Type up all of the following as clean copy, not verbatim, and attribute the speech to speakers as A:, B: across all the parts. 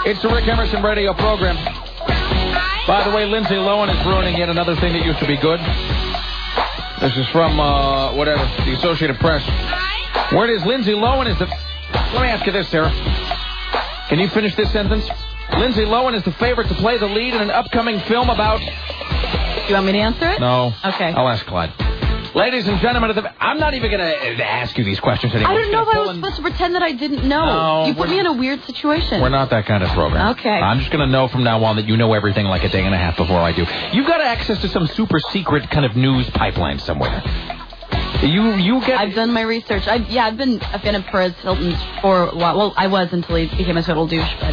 A: It's the Rick Emerson radio program. By the way, Lindsay Lohan is ruining yet another thing that used to be good. This is from, the Associated Press. Where it is, Lindsay Lohan is the... Let me ask you this, Sarah. Can you finish this sentence? Lindsay Lohan is the favorite to play the lead in an upcoming film about...
B: You want me to answer it?
A: No.
B: Okay.
A: I'll ask Clyde. Ladies and gentlemen, I'm not even going to ask you these questions anymore.
B: I don't know if I was supposed to pretend that I didn't know.
A: No,
B: you put me in a weird situation.
A: We're not that kind of program.
B: Okay.
A: I'm just going to know from now on that you know everything like a day and a half before I do. You've got access to some super secret kind of news pipeline somewhere. You get...
B: I've done my research. I've been a fan of Perez Hilton for a while. Well, I was until he became a total douche, but...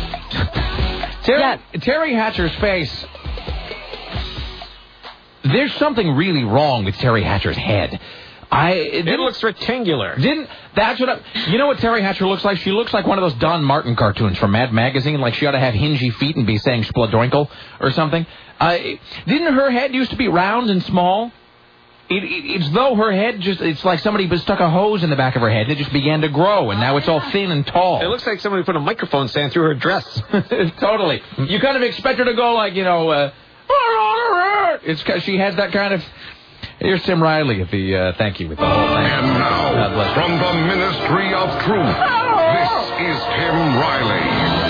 A: Terry Hatcher's face... There's something really wrong with Terry Hatcher's head. It
C: looks rectangular.
A: That's what you know what Terry Hatcher looks like? She looks like one of those Don Martin cartoons from Mad Magazine. Like she ought to have hingy feet and be saying Spladoinkle or something. Didn't her head used to be round and small? It's though her head it's like somebody stuck a hose in the back of her head and it just began to grow and now it's all thin and tall.
C: It looks like somebody put a microphone stand through her dress.
A: Totally. You kind of expect her to go like, it's because she has that kind of... Here's Tim Riley at the thank you with the whole thing.
D: And now, from the Ministry of Truth, this is Tim Riley.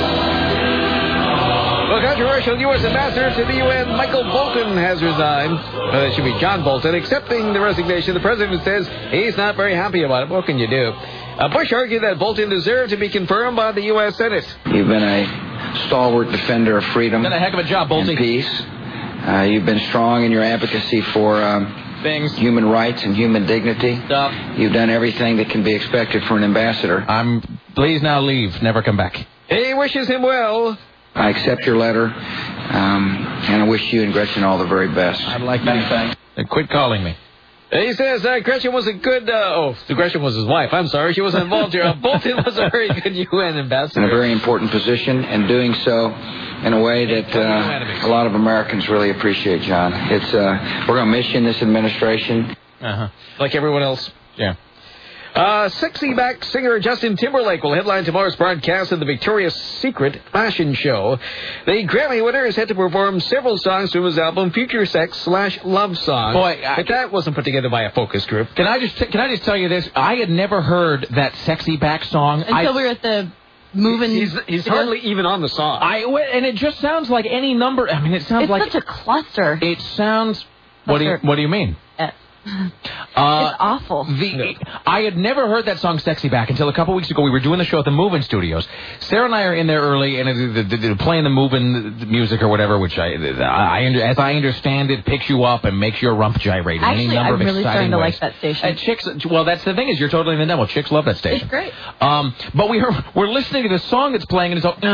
C: Well, controversial U.S. ambassador to the UN, Michael Bolton, has resigned. It should be John Bolton. Accepting the resignation, the president says he's not very happy about it. What can you do? Bush argued that Bolton deserved to be confirmed by the U.S. Senate.
E: You've been a stalwart defender of freedom.
A: Done a heck of a job, Bolton.
E: And peace. You've been strong in your advocacy for human rights and human dignity. You've done everything that can be expected for an ambassador.
A: Please now leave. Never come back.
C: He wishes him well.
E: I accept your letter, and I wish you and Gretchen all the very best.
A: I'd like that. Quit calling me.
C: He says Gretchen was a good... Gretchen was his wife. I'm sorry. She wasn't involved here. Bolton was a very good UN ambassador.
E: In a very important position, and doing so in a way that a lot of Americans really appreciate, John. We're going to miss you in this administration.
C: Like everyone else.
A: Yeah.
C: Sexy back singer Justin Timberlake will headline tomorrow's broadcast of the Victoria's Secret fashion show. The Grammy winner is set to perform several songs from his album Future Sex/Love Song.
A: Boy,
C: but that wasn't put together by a focus group.
A: Can I just tell you this? I had never heard that sexy back song
B: until we were at the moving.
C: He's hardly even on the song.
A: And it just sounds like any number. I mean, it sounds like
B: such a cluster.
A: It sounds. What do you mean?
B: It's awful.
A: I had never heard that song "Sexy Back" until a couple weeks ago. We were doing the show at the Move-In Studios. Sarah and I are in there early and playing the Move-In music or whatever, which as I understand it, picks you up and makes your rump gyrate in any number of exciting ways.
B: I'm really starting to like that station.
A: Chicks, well, that's the thing is you're totally in the demo. Chicks love that station.
B: It's great.
A: But we're listening to the song that's playing and it's all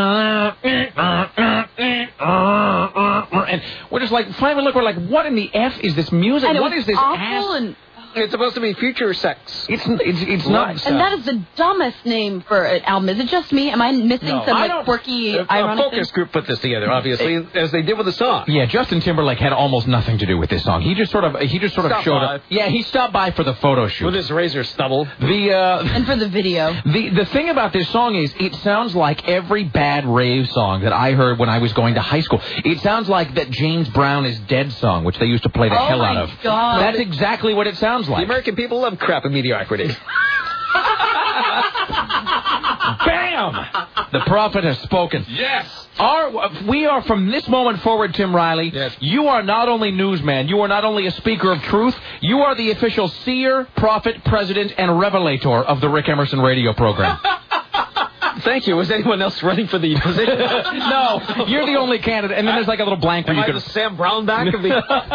A: and we're just like finally look, we're like, what in the F is this music?
B: And
A: what is this ass?
C: It's supposed to be future sex.
A: It's not.
B: And that is the dumbest name for an album. Is it just me? Am I missing some quirky, ironic
C: focus group put this together, obviously, as they did with the song.
A: Yeah, Justin Timberlake had almost nothing to do with this song. He just sort of showed up. Yeah, he stopped by for the photo shoot
C: with his razor stubble.
B: And for the video.
A: The thing about this song is it sounds like every bad rave song that I heard when I was going to high school. It sounds like that James Brown is Dead song, which they used to play the hell out of.
B: Oh my God.
A: That's exactly what it sounds like.
C: The American people love crap and mediocrity.
A: Bam! The prophet has spoken.
C: Yes.
A: We are from this moment forward, Tim Riley.
C: Yes.
A: You are not only newsman. You are not only a speaker of truth. You are the official seer, prophet, president, and revelator of the Rick Emerson radio program.
C: Thank you. Was anyone else running for the position?
A: No, you're the only candidate. And then there's like a little blank where you could.
C: The Sam Brown back of the.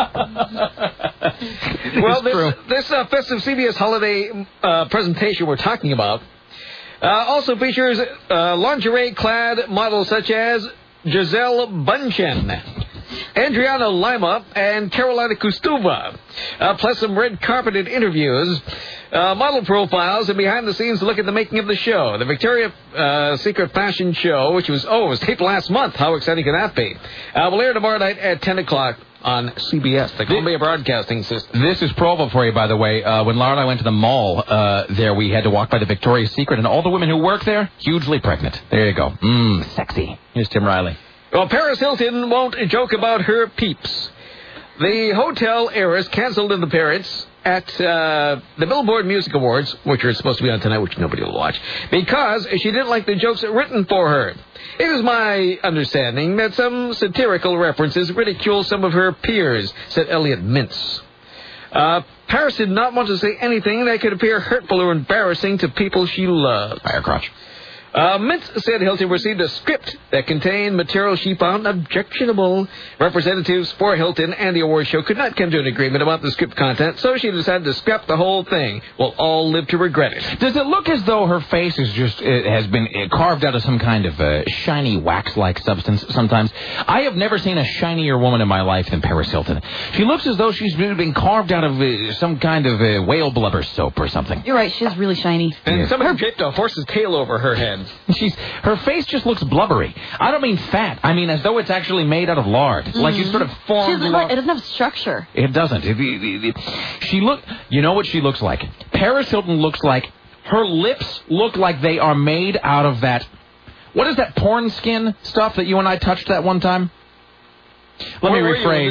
C: Well, this festive CBS holiday presentation we're talking about also features lingerie-clad models such as Gisele Bundchen, Adriana Lima, and Carolina Kustova, plus some red-carpeted interviews, model profiles, and behind-the-scenes look at the making of the show. The Victoria's Secret Fashion Show, which was taped last month. How exciting can that be? Will air tomorrow night at 10 o'clock on CBS, the Columbia Broadcasting System.
A: This is Provo for you, by the way. When Laura and I went to the mall there, we had to walk by the Victoria's Secret, and all the women who work there, hugely pregnant. There you go. Sexy. Here's Tim Riley.
C: Well, Paris Hilton won't joke about her peeps. The hotel heiress canceled an appearance at the Billboard Music Awards, which are supposed to be on tonight, which nobody will watch, because she didn't like the jokes written for her. It is my understanding that some satirical references ridicule some of her peers, said Elliot Mintz. Paris did not want to say anything that could appear hurtful or embarrassing to people she loves.
A: Fire crotch.
C: Mintz said Hilton received a script that contained material she found objectionable. Representatives for Hilton and the award show could not come to an agreement about the script content, so she decided to scrap the whole thing. We'll all live to regret it.
A: Does it look as though her face is just has been carved out of some kind of shiny wax-like substance sometimes? I have never seen a shinier woman in my life than Paris Hilton. She looks as though she's been carved out of some kind of whale blubber soap or something.
B: You're right, she's really shiny.
C: And somebody draped a horse's tail over her head.
A: Her face just looks blubbery. I don't mean fat. I mean as though it's actually made out of lard. Like you sort of formed lard.
B: It doesn't have structure.
A: It doesn't. You know what she looks like? Paris Hilton looks like, her lips look like they are made out of that, what is that porn skin stuff that you and I touched that one time? Let me rephrase.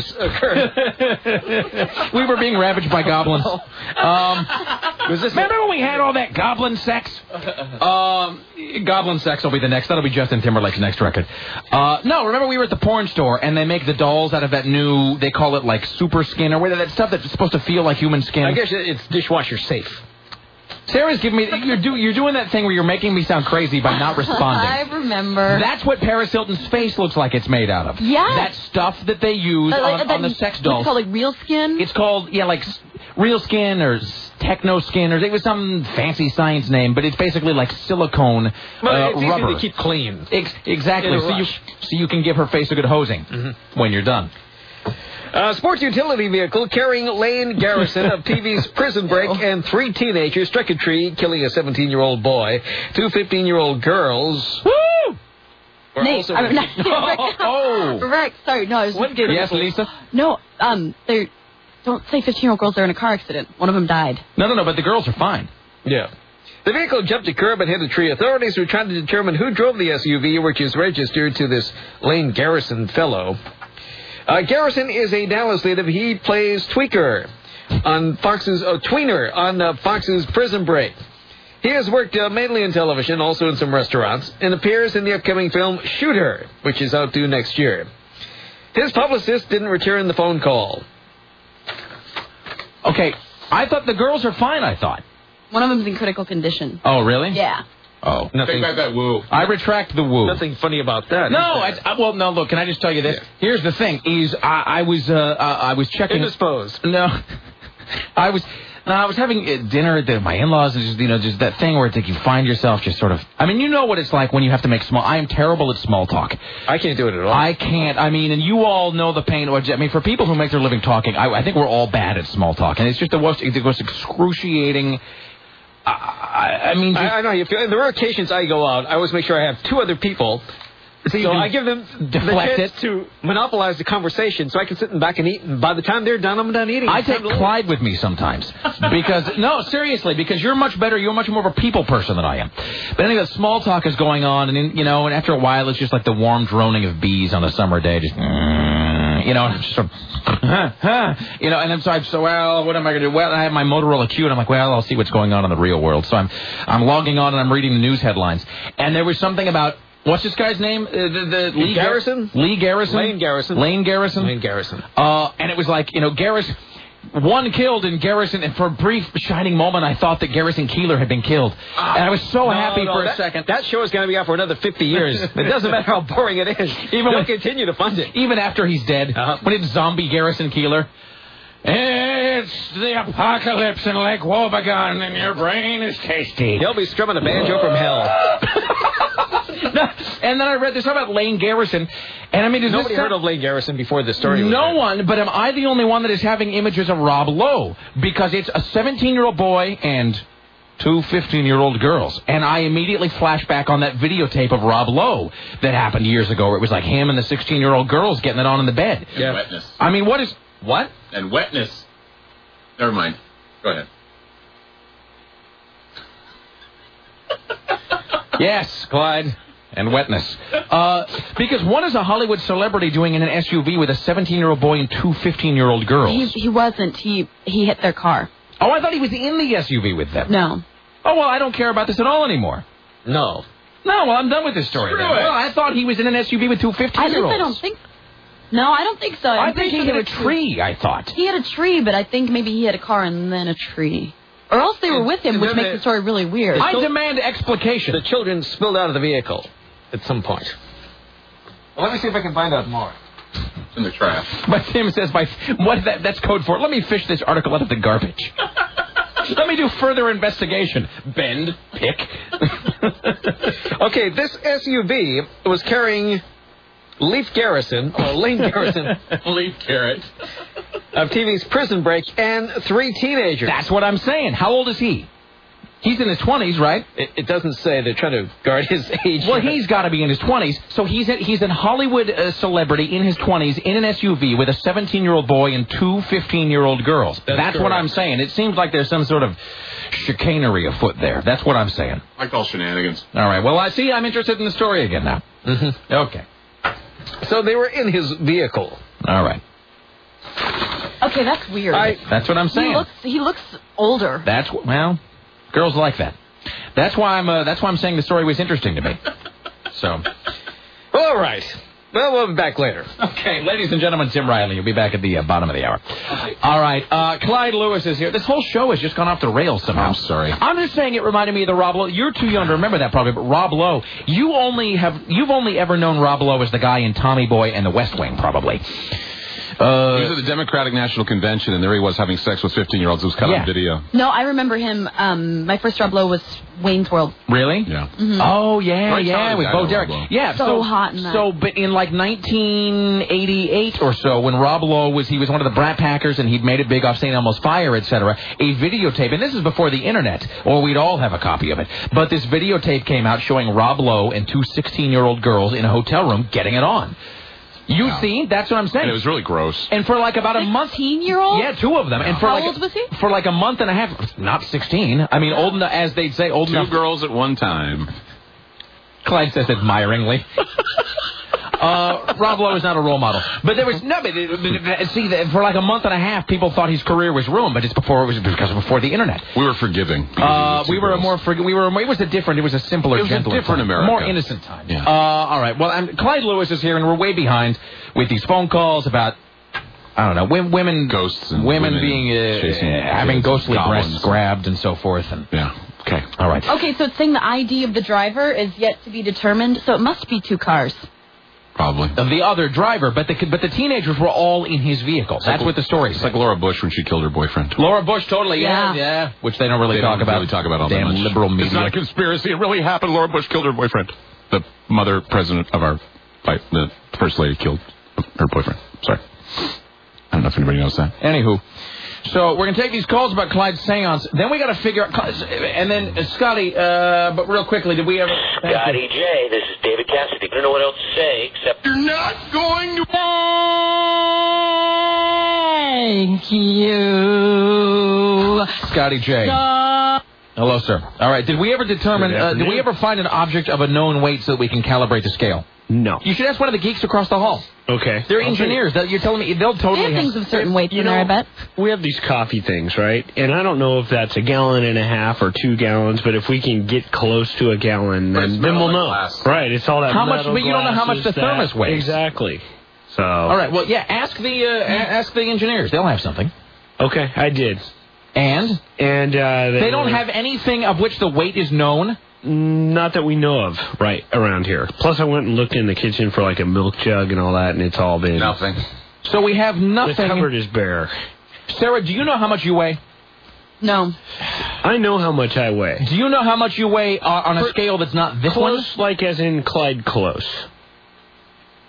A: We were being ravaged by goblins. Remember when we had all that goblin sex? Goblin sex will be the next. That'll be Justin Timberlake's next record. No, remember we were at the porn store and they make the dolls out of that new, they call it like super skin or whatever, that stuff that's supposed to feel like human skin.
C: I guess it's dishwasher safe.
A: Sarah's giving me... You're doing that thing where you're making me sound crazy by not responding.
B: I remember.
A: That's what Paris Hilton's face looks like it's made out of.
B: Yeah.
A: That stuff that they use on the sex dolls.
B: It's called like real skin?
A: It's called, like real skin or techno skin, or it was some fancy science name, but it's basically like silicone
C: it's
A: rubber.
C: Easy to keep clean.
A: Exactly. So you can give her face a good hosing when you're done.
C: Sports utility vehicle carrying Lane Garrison of TV's Prison Break and 3 teenagers struck a tree, killing a 17-year-old boy. 2 15-year-old girls.
A: Woo!
B: Nate, Rick, sorry, no, I was...
A: Yes, Lisa?
B: No, they don't say 15-year-old girls are in a car accident. One of them died.
A: No, but the girls are fine.
C: Yeah. The vehicle jumped a curb and hit a tree. Authorities were trying to determine who drove the SUV, which is registered to this Lane Garrison fellow. Garrison is a Dallas native. He plays Tweaker on Fox's Tweener on Fox's Prison Break. He has worked mainly in television, also in some restaurants, and appears in the upcoming film Shooter, which is out due next year. His publicist didn't return the phone call.
A: Okay, I thought the girls are fine, I thought.
B: One of them's in critical condition.
A: Oh, really?
B: Yeah.
A: Oh,
C: nothing.
F: Take back that woo.
A: I retract the woo.
C: Nothing funny about that.
A: No, no. Look, can I just tell you this? Yeah. Here's the thing: I was checking.
C: Indisposed.
A: No, I was having dinner at my in-laws, and just that thing where it's like you find yourself just sort of. I mean, you know what it's like when you have to make small. I am terrible at small talk.
C: I can't do it at all.
A: I can't. I mean, and you all know the pain. I mean, for people who make their living talking, I think we're all bad at small talk, and it's just the most excruciating. I know you feel. There are occasions I go out. I always make sure I have 2 other people, so I give them the chance to monopolize the conversation, so I can sit in back and eat. And by the time they're done, I'm done eating. I take Clyde with me sometimes because seriously, because you're much better. You're much more of a people person than I am. But anyway, small talk is going on, and and after a while, it's just like the warm droning of bees on a summer day. Just and I'm just sort of, and then what am I going to do? Well, I have my Motorola Q, and I'm like, well, I'll see what's going on in the real world. So I'm logging on, and I'm reading the news headlines. And there was something about, what's this guy's name? Lee Garrison? Lee Garrison? Lane Garrison. Lane Garrison? Lane Garrison. And it was like, Garrison, 1 killed in Garrison, and for a brief, shining moment, I thought that Garrison Keillor had been killed. And I was so happy for a second. That show is going to be out for another 50 years. It doesn't matter how boring it is. They'll continue to fund it. Even after he's dead. When it's zombie Garrison Keillor. It's the apocalypse in Lake Wobegon, and your brain is tasty. He'll be strumming a banjo from hell. And then I read this about Lane Garrison, and I mean, nobody heard of Lane Garrison before this story. No one, but am I the only one that is having images of Rob Lowe? Because it's a 17-year-old boy and 2 15-year-old girls. And I immediately flash back on that videotape of Rob Lowe that happened years ago where it was like him and the 16-year-old girls getting it on in the bed.
F: And wetness.
A: I mean, what is... What?
F: And wetness. Never mind. Go ahead.
A: Yes, Clyde. And wetness. Because what is a Hollywood celebrity doing in an SUV with a 17-year-old boy and 2 15-year-old girls?
B: He wasn't. He hit their car.
A: Oh, I thought he was in the SUV with them.
B: No.
A: Oh, well, I don't care about this at all anymore.
C: No.
A: No, well, I'm done with this story then. Well, I thought he was in an SUV with 2 15-year-olds.
B: I don't think... No, I don't think so.
A: I think he hit a tree, I thought.
B: He had a tree, but I think maybe he hit a car and then a tree. Or else they were with him, which makes the story really weird.
A: I demand explication.
C: The children spilled out of the vehicle at some point. Well, let me see if I can find out more.
F: It's in the trash.
A: But Tim says, that's code for it. Let me fish this article out of the garbage. Let me do further investigation. Bend, pick.
C: Okay, this SUV was carrying Leif Garrison, or Lane Garrison.
F: Leif Garrett.
C: Of TV's Prison Break, and 3 teenagers.
A: That's what I'm saying. How old is he? He's in his 20s, right?
C: It doesn't say. They're trying to guard his age.
A: Well, he's got to be in his 20s. So he's a Hollywood celebrity in his 20s in an SUV with a 17-year-old boy and 2 15-year-old girls. That's what I'm saying. It seems like there's some sort of chicanery afoot there. That's what I'm saying.
F: I call shenanigans.
A: All right. Well, I'm interested in the story again now.
C: Mm-hmm.
A: Okay.
C: So they were in his vehicle.
A: All right.
B: Okay, that's weird.
A: That's what I'm saying.
B: He looks older.
A: Well, girls like that. That's why I'm saying the story was interesting to me. So.
C: All right. Well, we'll be back later.
A: Okay, ladies and gentlemen, Tim Riley. You'll be back at the bottom of the hour. All right, Clyde Lewis is here. This whole show has just gone off the rails somehow.
F: I'm sorry.
A: I'm just saying it reminded me of the Rob Lowe. You're too young to remember that probably, but Rob Lowe. You've only ever known Rob Lowe as the guy in Tommy Boy and The West Wing, probably.
F: He was at the Democratic National Convention, and there he was having sex with 15-year-olds. It was cut on video.
B: No, I remember him. My first Rob Lowe was Wayne's World.
A: Really?
F: Yeah.
B: Mm-hmm.
A: Oh, yeah, with Bo Derek. Yeah,
B: so hot in that.
A: So, but in like 1988 or so, when Rob Lowe was one of the Brat Packers, and he'd made it big off St. Elmo's Fire, etc., a videotape, and this is before the internet, or we'd all have a copy of it, but this videotape came out showing Rob Lowe and 2 16-year-old girls in a hotel room getting it on. You see? That's what I'm saying.
F: And it was really gross.
A: And for like about a month...
B: 16-year-old?
A: Yeah, 2 of them.
B: Yeah.
A: And for
B: How old was he?
A: For like a month and a half. Not 16. I mean, old enough, as they'd say, old enough.
F: 2 girls at one time.
A: Clyde says admiringly. Rob Lowe is not a role model. But there was... No, but see, for like a month and a half, people thought his career was ruined, but it's before the internet.
F: We were forgiving.
A: We were more forgiving. It was a simpler, gentler,
F: different America.
A: More innocent time.
F: Yeah.
A: All right. Well, Clyde Lewis is here, and we're way behind with these phone calls about... I don't know, women...
F: Ghosts and
A: women being... having ghostly breasts grabbed and so forth. And
F: yeah. Okay.
A: All right.
B: Okay, so it's saying the ID of the driver is yet to be determined, so it must be 2 cars.
F: Probably.
A: Of the other driver, but the teenagers were all in his vehicle. That's what the story is.
F: It's like Laura Bush when she killed her boyfriend.
A: Laura Bush, totally, yeah. Which they don't really talk about.
F: Really talk about all that much.
A: Damn liberal media.
F: It's not a conspiracy. It really happened. Laura Bush killed her boyfriend. The mother president of the first lady killed her boyfriend. Sorry. I don't know if anybody knows that.
A: Anywho. So we're going to take these calls about Clyde's seance. Then we got to figure out... And then, Scotty, but real quickly, did we ever...
G: Scotty J, this is David Cassidy. I don't know what else to say, except...
F: You're not going to...
B: Thank you.
A: Scotty J. Hello, sir. All right, did we ever determine... did we ever find an object of a known weight so that we can calibrate the scale?
H: No.
A: You should ask one of the geeks across the hall.
H: Okay.
A: They're engineers. You're telling me they'll totally...
B: They have things of certain weights in there, I bet.
H: We have these coffee things, right? And I don't know if that's 1.5 gallons or 2 gallons, but if we can get close to 1 gallon, then we'll know.
F: Glass.
H: Right, it's all that
A: how much?
H: metal
A: But you don't know how much the thermos weighs.
H: Exactly. So...
A: All right, well, yeah, ask the engineers. They'll have something.
H: Okay, I did.
A: And they don't have anything of which the weight is known?
H: Not that we know of, right, around here. Plus, I went and looked in the kitchen for like a milk jug and all that, and it's all been...
F: Nothing.
A: So we have nothing...
H: The cupboard is bare.
A: Sarah, do you know how much you weigh?
B: No.
H: I know how much I weigh.
A: Do you know how much you weigh on a scale that's not this
H: close,
A: one?
H: Like as in Clyde close.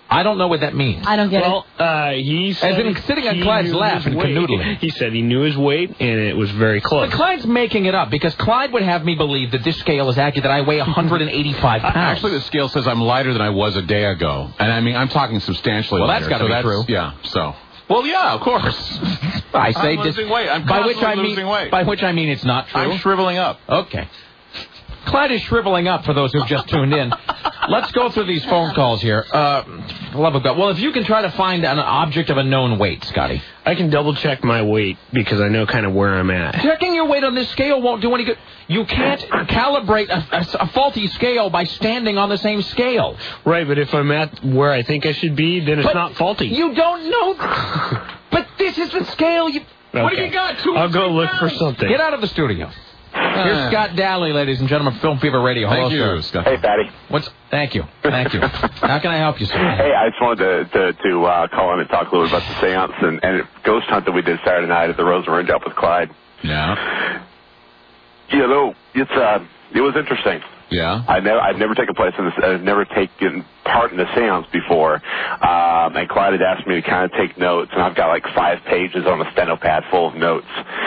A: I don't know what that means.
B: I don't get it.
H: Well, he said
A: as in sitting on Clyde's lap and canoodling.
H: He said he knew his weight, and it was very close.
A: But Clyde's making it up, because Clyde would have me believe that this scale is accurate, that I weigh 185 pounds.
F: Actually, the scale says I'm lighter than I was a day ago. And I mean, I'm talking substantially lighter.
A: Well, that's got to be true.
F: Yeah, so... Well, yeah, of course.
A: I say
F: I'm losing weight. I'm
A: by which I mean,
F: losing weight.
A: By which I mean it's not true.
F: I'm shriveling up.
A: Okay. Clyde is shriveling up, for those who've just tuned in. Let's go through these phone calls here. Love of God. Well, if you can try to find an object of a known weight, Scotty.
H: I can double-check my weight, because I know kind of where I'm at.
A: Checking your weight on this scale won't do any good. You can't calibrate a faulty scale by standing on the same scale.
H: Right, but if I'm at where I think I should be, then it's not faulty.
A: You don't know. But this is the scale. What do you got?
H: I'll go look for something.
A: Get out of the studio. Here's Scott Daly, ladies and gentlemen, Film Fever Radio. Hello,
F: Thank you,
A: Scott.
I: Hey, Patty.
A: Thank you. How can I help you, sir?
I: Hey, I just wanted to call in and talk a little bit about the seance and ghost hunt that we did Saturday night at the Rose Orange up with Clyde.
F: Yeah.
I: You know, it was interesting.
F: Yeah.
I: I've never taken place in this. I've never taken part in the seance before. And Clyde had asked me to kind of take notes, and I've got like 5 pages on a steno pad full of notes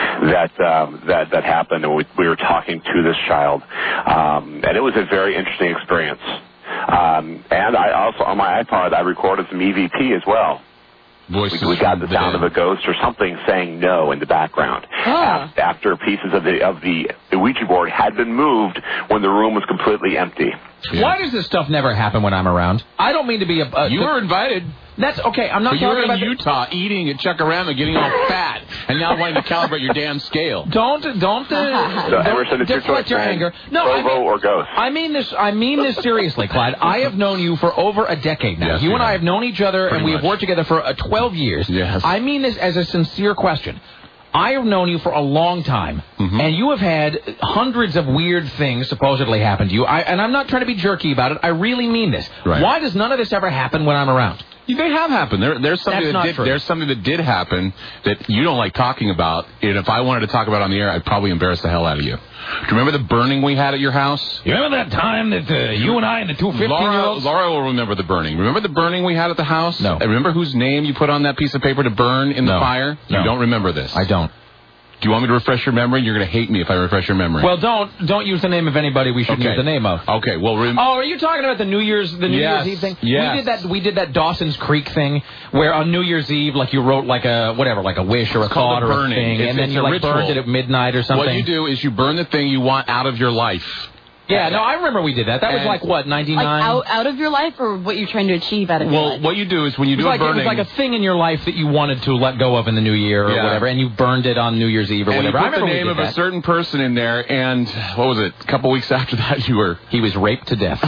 I: that happened, and we were talking to this child, and it was a very interesting experience. And I also on my iPod I recorded some EVP as well. We got the sound of a ghost or something saying no in the background after pieces of the Ouija board had been moved when the room was completely empty.
A: Yeah. Why does this stuff never happen when I'm around? I don't mean to be
F: you were invited.
A: That's okay. I'm not
F: but
A: talking about
F: you're in Utah eating at Chuck-A-Rama, getting all fat, and now wanting to calibrate your damn scale.
A: Don't
I: Emerson, it's
A: deflect your anger. No,
I: Provo or ghost.
A: I mean this seriously, Clyde. I have known you for over a decade now.
F: Yes,
A: you and I have known each other, and we have worked together for 12 years.
F: Yes.
A: I mean this as a sincere question. I have known you for a long time, and you have had hundreds of weird things supposedly happen to you. And I'm not trying to be jerky about it. I really mean this.
F: Right.
A: Why does none of this ever happen when I'm around?
F: They have happened. There's something there's something that did happen that you don't like talking about. And if I wanted to talk about it on the air, I'd probably embarrass the hell out of you. Do you remember the burning we had at your house?
A: You remember that time that you and I and the two 15-year-olds?
F: Laura will remember the burning. Remember the burning we had at the house?
A: No.
F: Remember whose name you put on that piece of paper to burn in the fire?
A: No.
F: You don't remember this?
A: I don't.
F: Do you want me to refresh your memory? You're going to hate me if I refresh your memory.
A: Well, don't use the name of anybody we shouldn't use the name of.
F: Okay, well...
A: are you talking about the New Year's Eve thing?
F: Yes.
A: We did that Dawson's Creek thing where on New Year's Eve, like you wrote like a wish or a thought or a thing, and then you like burned it at midnight or something.
F: What you do is you burn the thing you want out of your life.
A: Yeah, no, I remember we did that. That was like, what, 99?
B: Like out of your life, or what you're trying to achieve out of your life?
F: Well, what you do is when you do a burning...
A: It was like a thing in your life that you wanted to let go of in the new year or whatever, and you burned it on New Year's Eve or whatever.
F: I remember the name of a certain person in there, and what was it? A couple weeks after that, he was raped to death.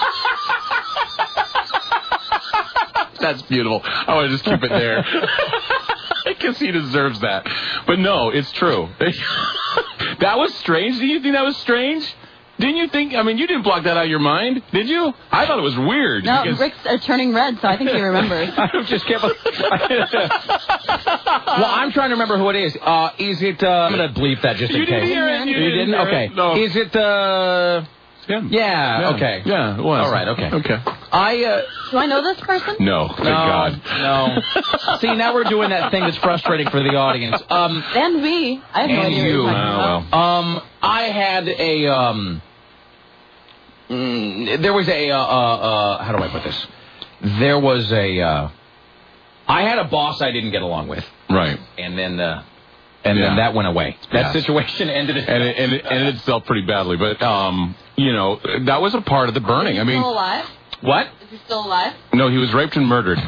F: That's beautiful. I want to just keep it there. Because he deserves that. But no, it's true. That was strange. Do you think that was strange? Didn't you think? I mean, you didn't block that out of your mind, did you? I thought it was weird.
B: No, Rick's turning red, so I think he remembers.
A: I just kept. Well, I'm trying to remember who it is. Is it? I'm gonna bleep that just in case.
F: You didn't hear it.
A: You didn't? Okay.
F: No.
A: Is it? Yeah. Okay.
F: Yeah. It was.
A: All right. Okay.
F: Okay.
B: Do I know this person?
F: No. Thank God.
A: No. See, now we're doing that thing that's frustrating for the audience.
B: And me. I have no idea what you're talking about.
A: I had a there was a how do I put this? There was a I had a boss I didn't get along with.
F: Right.
A: And then then that went away. That situation ended.
F: And it ended itself pretty badly. But that was a part of the burning. I mean,
B: still alive?
A: What?
B: Is he still alive?
F: No, he was raped and murdered.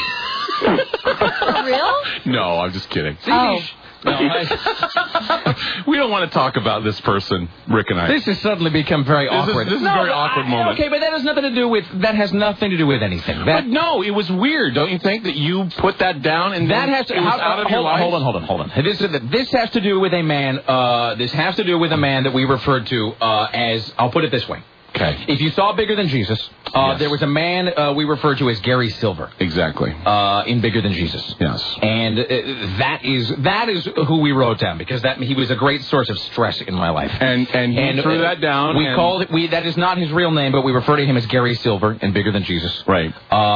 B: For real?
F: No, I'm just kidding.
B: Oh.
A: No,
F: we don't want to talk about this person, Rick and I.
A: This has suddenly become very awkward.
F: This is a very awkward moment.
A: Okay, but that has nothing to do with anything.
F: But no, it was weird, don't you think, that you put that down and
A: that has to
F: out of your life?
A: Hold on. This has to do with a man. This has to do with a man that we referred to as. I'll put it this way.
F: Okay.
A: If you saw Bigger Than Jesus, there was a man we referred to as Gary Silver.
F: Exactly.
A: In Bigger Than Jesus.
F: Yes.
A: And that is who we wrote down, because he was a great source of stress in my life.
F: And he threw that down.
A: That is not his real name, but we refer to him as Gary Silver in Bigger Than Jesus.
F: Right.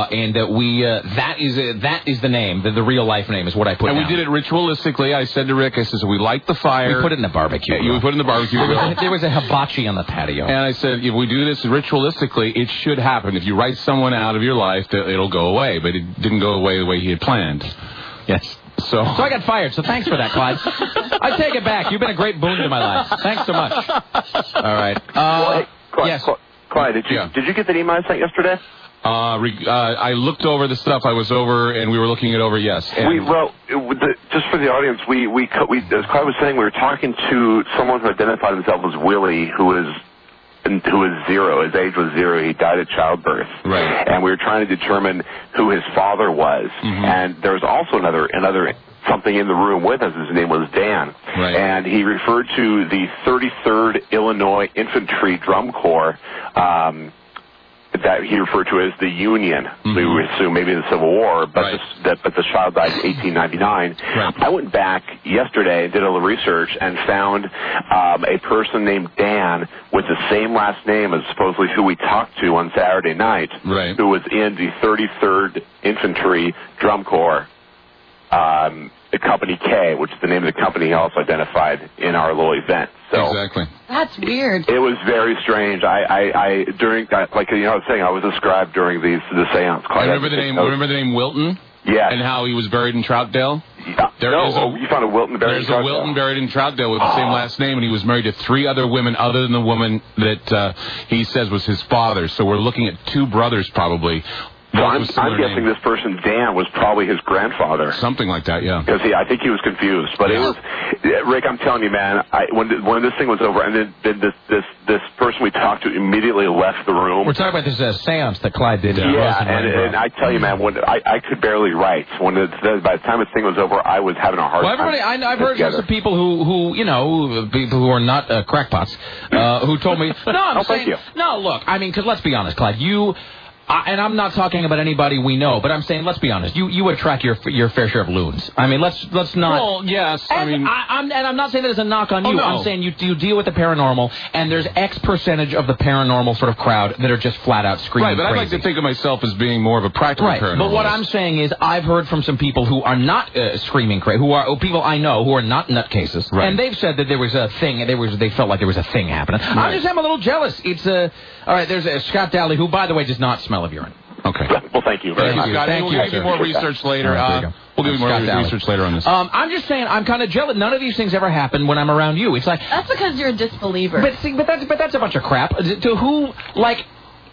A: That is the name, the real life name is what I put down.
F: And we did it ritualistically. I said to Rick, I said, we light the fire.
A: We put it in the barbecue.
F: We put it in the barbecue.
A: There was a hibachi on the patio.
F: And I said, if we do this ritualistically, it should happen. If you write someone out of your life, it'll go away. But it didn't go away the way he had planned.
A: Yes. So I got fired. So thanks for that, Clyde. I take it back. You've been a great boon to my life. Thanks so much. All right.
I: Clyde,
A: yes.
I: Clyde, did you get that email I sent yesterday?
F: I looked over the stuff. I was over, and we were looking it over. Yes.
I: Just for the audience, as Clyde was saying, we were talking to someone who identified himself as Willie, who is 0. His age was 0. He died at childbirth.
F: Right.
I: And we were trying to determine who his father was.
F: Mm-hmm.
I: And there was also another something in the room with us. His name was Dan.
F: Right.
I: And he referred to the 33rd Illinois Infantry Drum Corps, that he referred to as the Union.
F: Mm-hmm.
I: We would assume maybe the Civil War, but
F: right.
I: the child died in 1899.
F: Right.
I: I went back yesterday and did a little research and found a person named Dan with the same last name as supposedly who we talked to on Saturday night,
F: right.
I: who was in the 33rd Infantry Drum Corps, Company K, which is the name of the company he also identified in our little event. So
F: exactly.
B: That's weird.
I: It was very strange. During that, like I was saying, I was a scribe during the seance.
F: Remember the name Wilton?
I: Yeah.
F: And how he was buried in Troutdale?
I: Yeah. You found a Wilton buried in Troutdale?
F: There's a Wilton buried in Troutdale with the same last name, and he was married to 3 other women other than the woman that he says was his father. So we're looking at 2 brothers probably.
I: So I'm guessing this person, Dan, was probably his grandfather.
F: Something like that, yeah.
I: Because I think he was confused. But it was, Rick, I'm telling you, man, when this thing was over, and then this person we talked to immediately left the room.
A: We're talking about this seance that Clyde did.
I: And I tell you, man, I could barely write. By the time this thing was over, I was having a hard time.
A: I've heard from some people who people who are not crackpots, who told me, no, look, I mean, because let's be honest, Clyde, and I'm not talking about anybody we know, but I'm saying, let's be honest. You attract your fair share of loons. I mean, let's not.
F: Well, yes.
A: I'm not saying that as a knock on you.
F: No.
A: I'm saying you deal with the paranormal, and there's X percentage of the paranormal sort of crowd that are just flat out screaming.
F: Right, but
A: crazy.
F: I like to think of myself as being more of a practical paranormal.
A: But what I'm saying is, I've heard from some people who are not screaming crazy, who are people I know who are not nutcases, and they've said that there was a thing. They felt like there was a thing happening. Right. I'm a little jealous. It's all right. There's Scott Daly, who, by the way, does not smell of urine.
F: Okay.
I: Well, thank you very much.
F: Scott, we'll give you more research later. We'll give you more research later on this.
A: I'm just saying, I'm kind of jealous. None of these things ever happen when I'm around you. It's like
B: that's because you're a disbeliever.
A: But that's a bunch of crap. To who, like.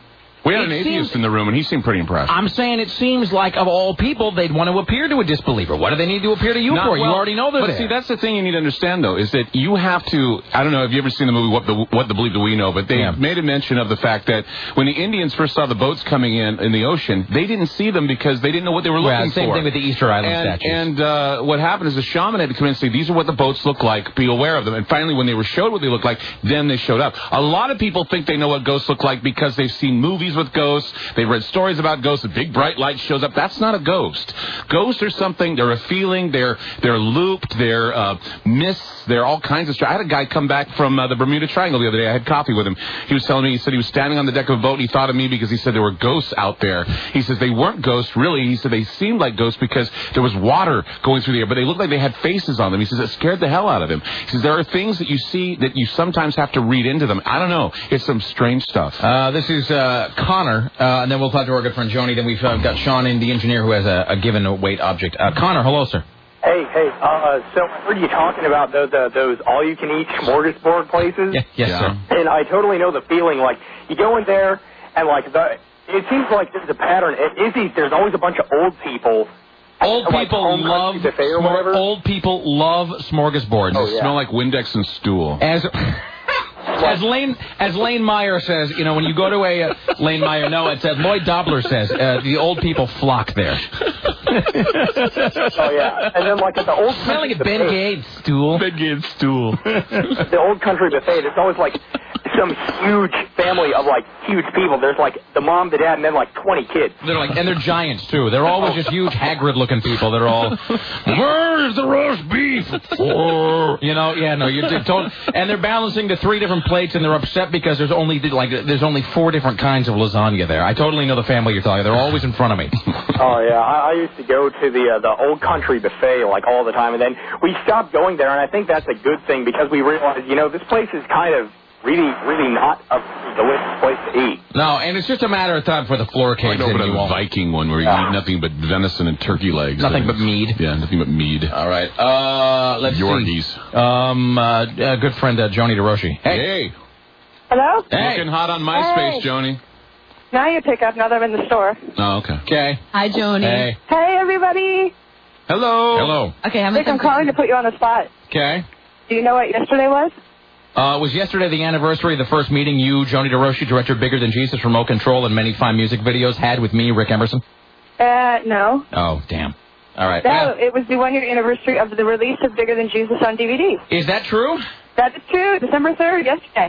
F: We had an atheist in the room, and he seemed pretty impressed.
A: I'm saying it seems like, of all people, they'd want to appear to a disbeliever. What do they need to appear to you for? You already know they're there.
F: But see, that's the thing you need to understand, though, is that you have to... I don't know, have you ever seen the movie What the Believe That We Know? But they made a mention of the fact that when the Indians first saw the boats coming in the ocean, they didn't see them because they didn't know what they were looking for.
A: Same thing with the Easter Island statues.
F: And what happened is the shaman had to come in and say, these are what the boats look like, be aware of them. And finally, when they were showed what they looked like, then they showed up. A lot of people think they know what ghosts look like because they've seen movies with ghosts. They've read stories about ghosts. A big bright light shows up. That's not a ghost. Ghosts are something. They're a feeling. They're looped. They're mists. They're all kinds of stuff. I had a guy come back from the Bermuda Triangle the other day. I had coffee with him. He was telling me, he said he was standing on the deck of a boat, and he thought of me because he said there were ghosts out there. He says they weren't ghosts, really. He said they seemed like ghosts because there was water going through the air, but they looked like they had faces on them. He says it scared the hell out of him. He says there are things that you see that you sometimes have to read into them. I don't know. It's some strange stuff.
A: This is Connor, and then we'll talk to our good friend Joni. Then we've got Sean in, the engineer, who has a given weight object. Connor, hello, sir.
J: Hey, so I heard you talking about those all-you-can-eat smorgasbord places.
A: Yes, sir.
J: And I totally know the feeling. Like, you go in there, and, it seems like there's a pattern. There's always a bunch of old people.
A: Old people love smorgasbords.
F: They smell like Windex and stool.
A: As Lane Meyer says, when you go to a Lane Meyer, no, it's Lloyd Dobler says, the old people flock there.
J: Oh yeah, and then at the old
A: smelling like Ben Gates stool.
F: Ben Gates stool.
J: The old country buffet. It's always like some huge family of, like, huge people. There's, like, the mom, the dad, and then, like, 20 kids.
A: They're giants, too. They're always just huge Hagrid-looking people. They're all, where's the roast beef? You know, and they're balancing the 3 different plates, and they're upset because there's only 4 different kinds of lasagna there. I totally know the family you're talking. They're always in front of me.
J: Oh, yeah. I used to go to the Old Country buffet, like, all the time, and then we stopped going there, and I think that's a good thing because we realized, this place is kind of really, really not a delicious place to eat.
A: No, and it's just a matter of time for the floor cakes.
F: I know, but a Viking one where you eat nothing but venison and turkey legs.
A: Nothing but mead.
F: Yeah, nothing but mead.
A: All right. Let's
F: Yorgies.
A: see. Good friend, Joni DeRoshi.
F: Hey.
K: Hello?
F: Hey. Looking hot on MySpace, Joni.
K: Now you pick up, now that I'm in the store.
F: Oh, okay.
A: Okay.
B: Hi, Joni.
A: Hey.
K: Hey, everybody.
F: Hello.
B: Okay,
K: I'm calling to put you on the spot.
A: Okay.
K: Do you know what yesterday was?
A: Was yesterday the anniversary of the first meeting you, Joni DeRoshi, director of Bigger Than Jesus, Remote Control, and many fine music videos, had with me, Rick Emerson?
K: No.
A: Oh, damn. All right.
K: No, it was the 1-year anniversary of the release of Bigger Than Jesus on DVD.
A: Is that true?
K: That is true. December 3rd, yesterday.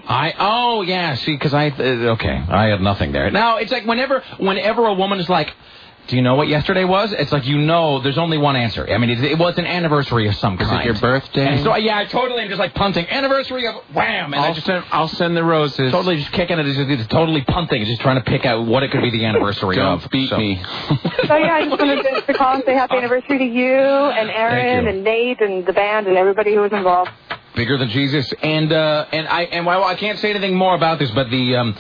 A: See, because I had nothing there. Now, it's like whenever a woman is like, do you know what yesterday was? It's like, there's only one answer. I mean, it was an anniversary of some kind.
H: Is it your birthday?
A: And so, I totally am just like punting. Anniversary of wham! And
H: I'll send the roses.
A: Totally just kicking it. It's totally punting. Just trying to pick out what it could be the anniversary of.
H: Don't beat me.
K: So, I just wanted to call and say happy anniversary to you and Aaron and Nate and the band and everybody who was involved.
A: Bigger Than Jesus. And I can't say anything more about this, but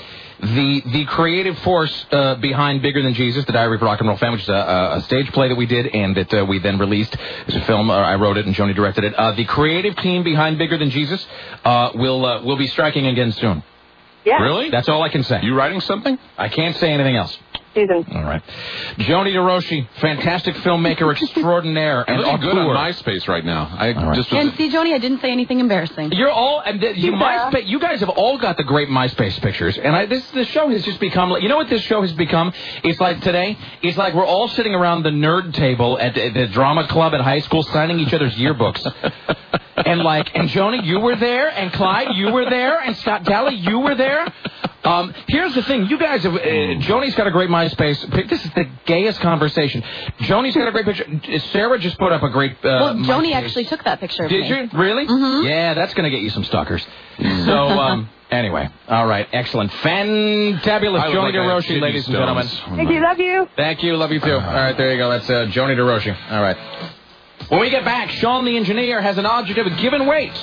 A: the creative force behind Bigger Than Jesus, The Diary of a Rock and Roll Fan, which is a stage play that we did and that we then released as a film. I wrote it and Joni directed it. The creative team behind Bigger Than Jesus will be striking again soon.
K: Yeah.
F: Really?
A: That's all I can say.
F: You writing something?
A: I can't say anything else.
K: Susan.
A: All right. Joni DeRoshi, fantastic filmmaker extraordinaire.
F: And looking good on MySpace right now.
B: And see, Joni, I didn't say anything embarrassing.
A: You're all, MySpace, you guys have all got the great MySpace pictures. And this show has just become, you know what this show has become? It's like today, it's like we're all sitting around the nerd table at the drama club at high school signing each other's yearbooks. And Joni, you were there, and Clyde, you were there, and Scott Daly, you were there. Here's the thing. You guys have... Joni's got a great MySpace... This is the gayest conversation. Joni's got a great picture. Sarah just put up a great...
B: Joni actually took that picture of me.
A: Did you? Really?
B: Mm-hmm.
A: Yeah, that's going to get you some stalkers. So, anyway. All right. Excellent. Fantabulous. Joni DeRoshi, ladies and gentlemen.
K: Thank you. Love you.
A: Thank you. Love you, too. All right. There you go. That's Joni DeRoshi. All right. When we get back, Sean the engineer has an object of a given weight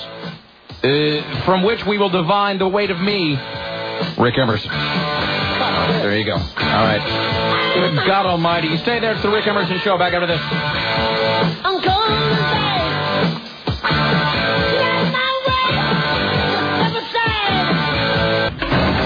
A: from which we will divine the weight of me, Rick Emerson. There you go. All right. Good God almighty. You stay there. It's the Rick Emerson Show. Back after this.
L: I'm going to bed. Let my way never say.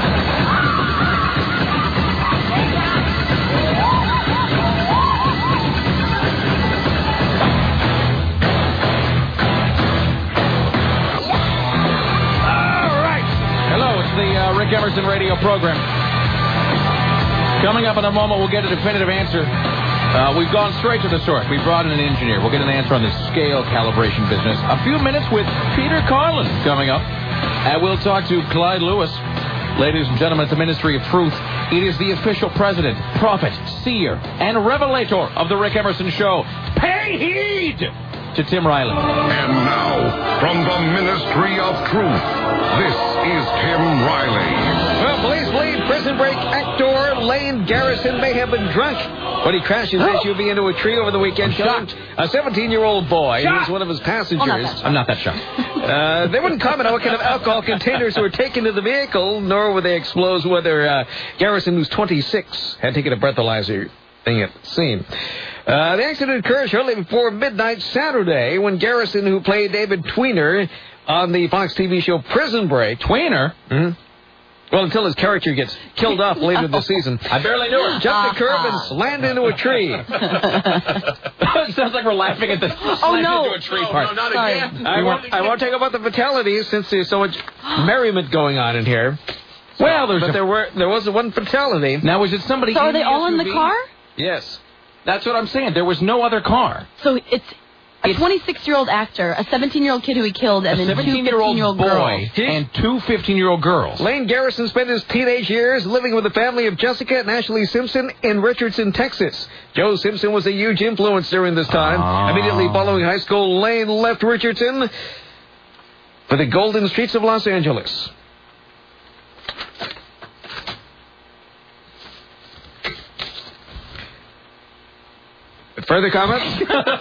A: All right. Hello. It's the Rick Emerson radio program. Coming up in a moment, we'll get a definitive answer. We've gone straight to the source. We brought in an engineer. We'll get an answer on the scale calibration business. A few minutes with Peter Carlin coming up. And we'll talk to Clyde Lewis. Ladies and gentlemen, at the Ministry of Truth, it is the official president, prophet, seer, and revelator of the Rick Emerson Show. Pay heed to Tim Riley.
D: And now, from the Ministry of Truth, this is Tim Riley.
C: Well, police believe Prison Break actor Lane Garrison may have been drunk when he crashed his SUV into a tree over the weekend, killing a 17-year-old boy who was one of his passengers.
A: I'm not that shocked.
C: They wouldn't comment on what kind of alcohol containers were taken to the vehicle, nor would they disclose whether Garrison, who's 26, had taken a breathalyzer thing at the scene. The accident occurred shortly before midnight Saturday when Garrison, who played David Tweener on the Fox TV show Prison Break.
A: Tweener?
C: Mm-hmm. Well, until his character gets killed off later this season.
A: I barely knew her.
C: Jumped the curb and slammed into a tree.
A: It sounds like we're laughing at the slammed into a tree part.
C: No, not again. I won't talk about the fatalities since there's so much merriment going on in here.
A: Well,
C: there was one fatality.
A: Now, was it somebody?
B: So are they all in the car?
C: Yes.
A: That's what I'm saying. There was no other car.
B: So it's A 26-year-old actor, a 17-year-old kid who he killed, and then two 15-year-old
A: boy
B: girls.
A: and two 15-year-old girls.
C: Lane Garrison spent his teenage years living with the family of Jessica and Ashley Simpson in Richardson, Texas. Joe Simpson was a huge influence during this time. Immediately following high school, Lane left Richardson for the golden streets of Los Angeles. Further comments?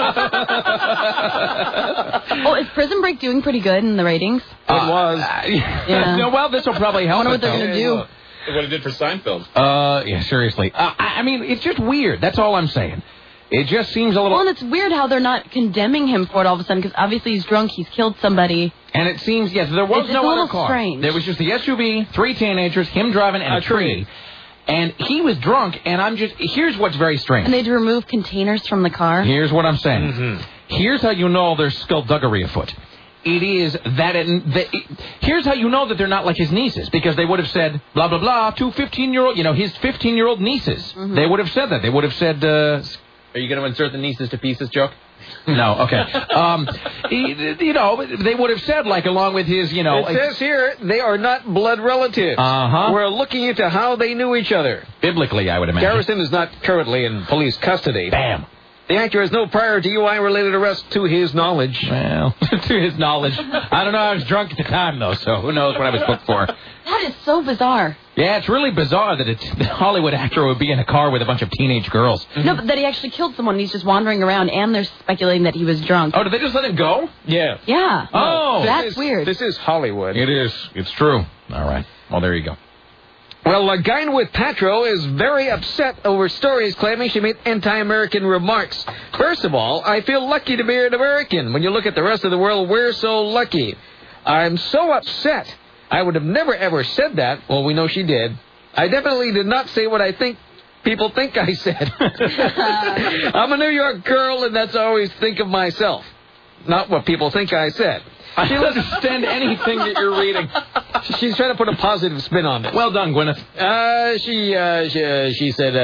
B: Oh, is Prison Break doing pretty good in the ratings?
C: It was.
B: Yeah.
A: No, well, this will probably help.
B: I wonder what they're going to do.
F: What it did for Seinfeld.
A: Yeah, seriously. I mean, it's just weird. That's all I'm saying. It just seems a little...
B: Well, and it's weird how they're not condemning him for it all of a sudden, because obviously he's drunk, he's killed somebody.
A: And it seems, yes, there was
B: it's
A: no
B: a
A: other
B: little
A: car.
B: Strange.
A: There was just the SUV, 3 teenagers, him driving, and a tree. And he was drunk, and I'm just... Here's what's very strange.
B: And they'd remove containers from the car.
A: Here's what I'm saying. Here's how you know there's skullduggery afoot. It is that... here's how you know that they're not like his nieces, because they would have said, blah, blah, blah, two 15-year-old... You know, his 15-year-old nieces. They would have said that. They would have said... Are you going to insert the nieces to pieces joke? No, okay. You know, they would have said, like, along with his, you know...
C: It says here, they are not blood relatives. We're looking into how they knew each other.
A: Biblically, I would imagine.
C: Garrison is not currently in police custody.
A: Bam.
C: The actor has no prior DUI-related arrest to his knowledge.
A: Well, to his knowledge. I don't know, I was drunk at the time, though, so who knows what I was booked for.
B: That is so bizarre.
A: Yeah, it's really bizarre that the Hollywood actor would be in a car with a bunch of teenage girls.
B: No, but that he actually killed someone and he's just wandering around, and they're speculating that he was drunk.
A: Oh, did they just let him go?
C: Yeah.
B: Yeah.
A: Oh.
B: That's weird.
C: This is Hollywood.
A: It is. It's true. All right. Well, there you go.
C: Well, a guy with Patro is very upset over stories claiming she made anti-American remarks. First of all, I feel lucky to be an American. When you look at the rest of the world, we're so lucky. I'm so upset. I would have never, ever said that. Well, we know she did. I definitely did not say what I think people think I said. I'm a New York girl, and that's how I always think of myself. Not what people think I said.
A: I don't understand anything that you're reading.
C: She's trying to put a positive spin on it.
A: Well done, Gwyneth.
C: She said,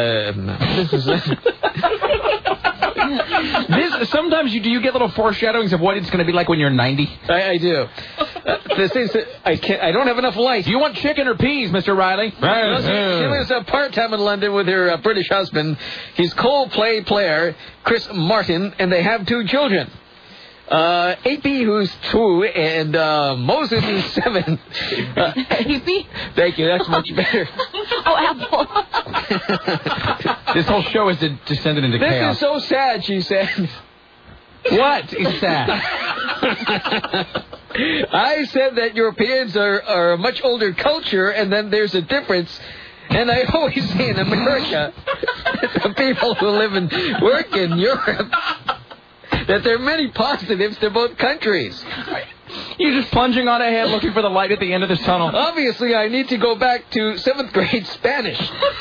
A: Sometimes do you get little foreshadowings of what it's going to be like when you're 90?
C: I do. I don't have enough light.
A: Do you want chicken or peas, Mr. Riley?
C: She lives part-time in London with her British husband. He's Coldplay player Chris Martin, and they have 2 children. AP, who's 2, and Moses is 7.
B: AP?
C: Thank you, that's much better.
B: Oh, Apple.
A: This whole show has descended into chaos.
C: This is so sad, she said.
A: What is sad?
C: I said that Europeans are a much older culture, and then there's a difference. And I always say in America, the people who live and work in Europe, that there are many positives to both countries.
A: You're just plunging on ahead looking for the light at the end of this tunnel.
C: Obviously, I need to go back to 7th grade Spanish.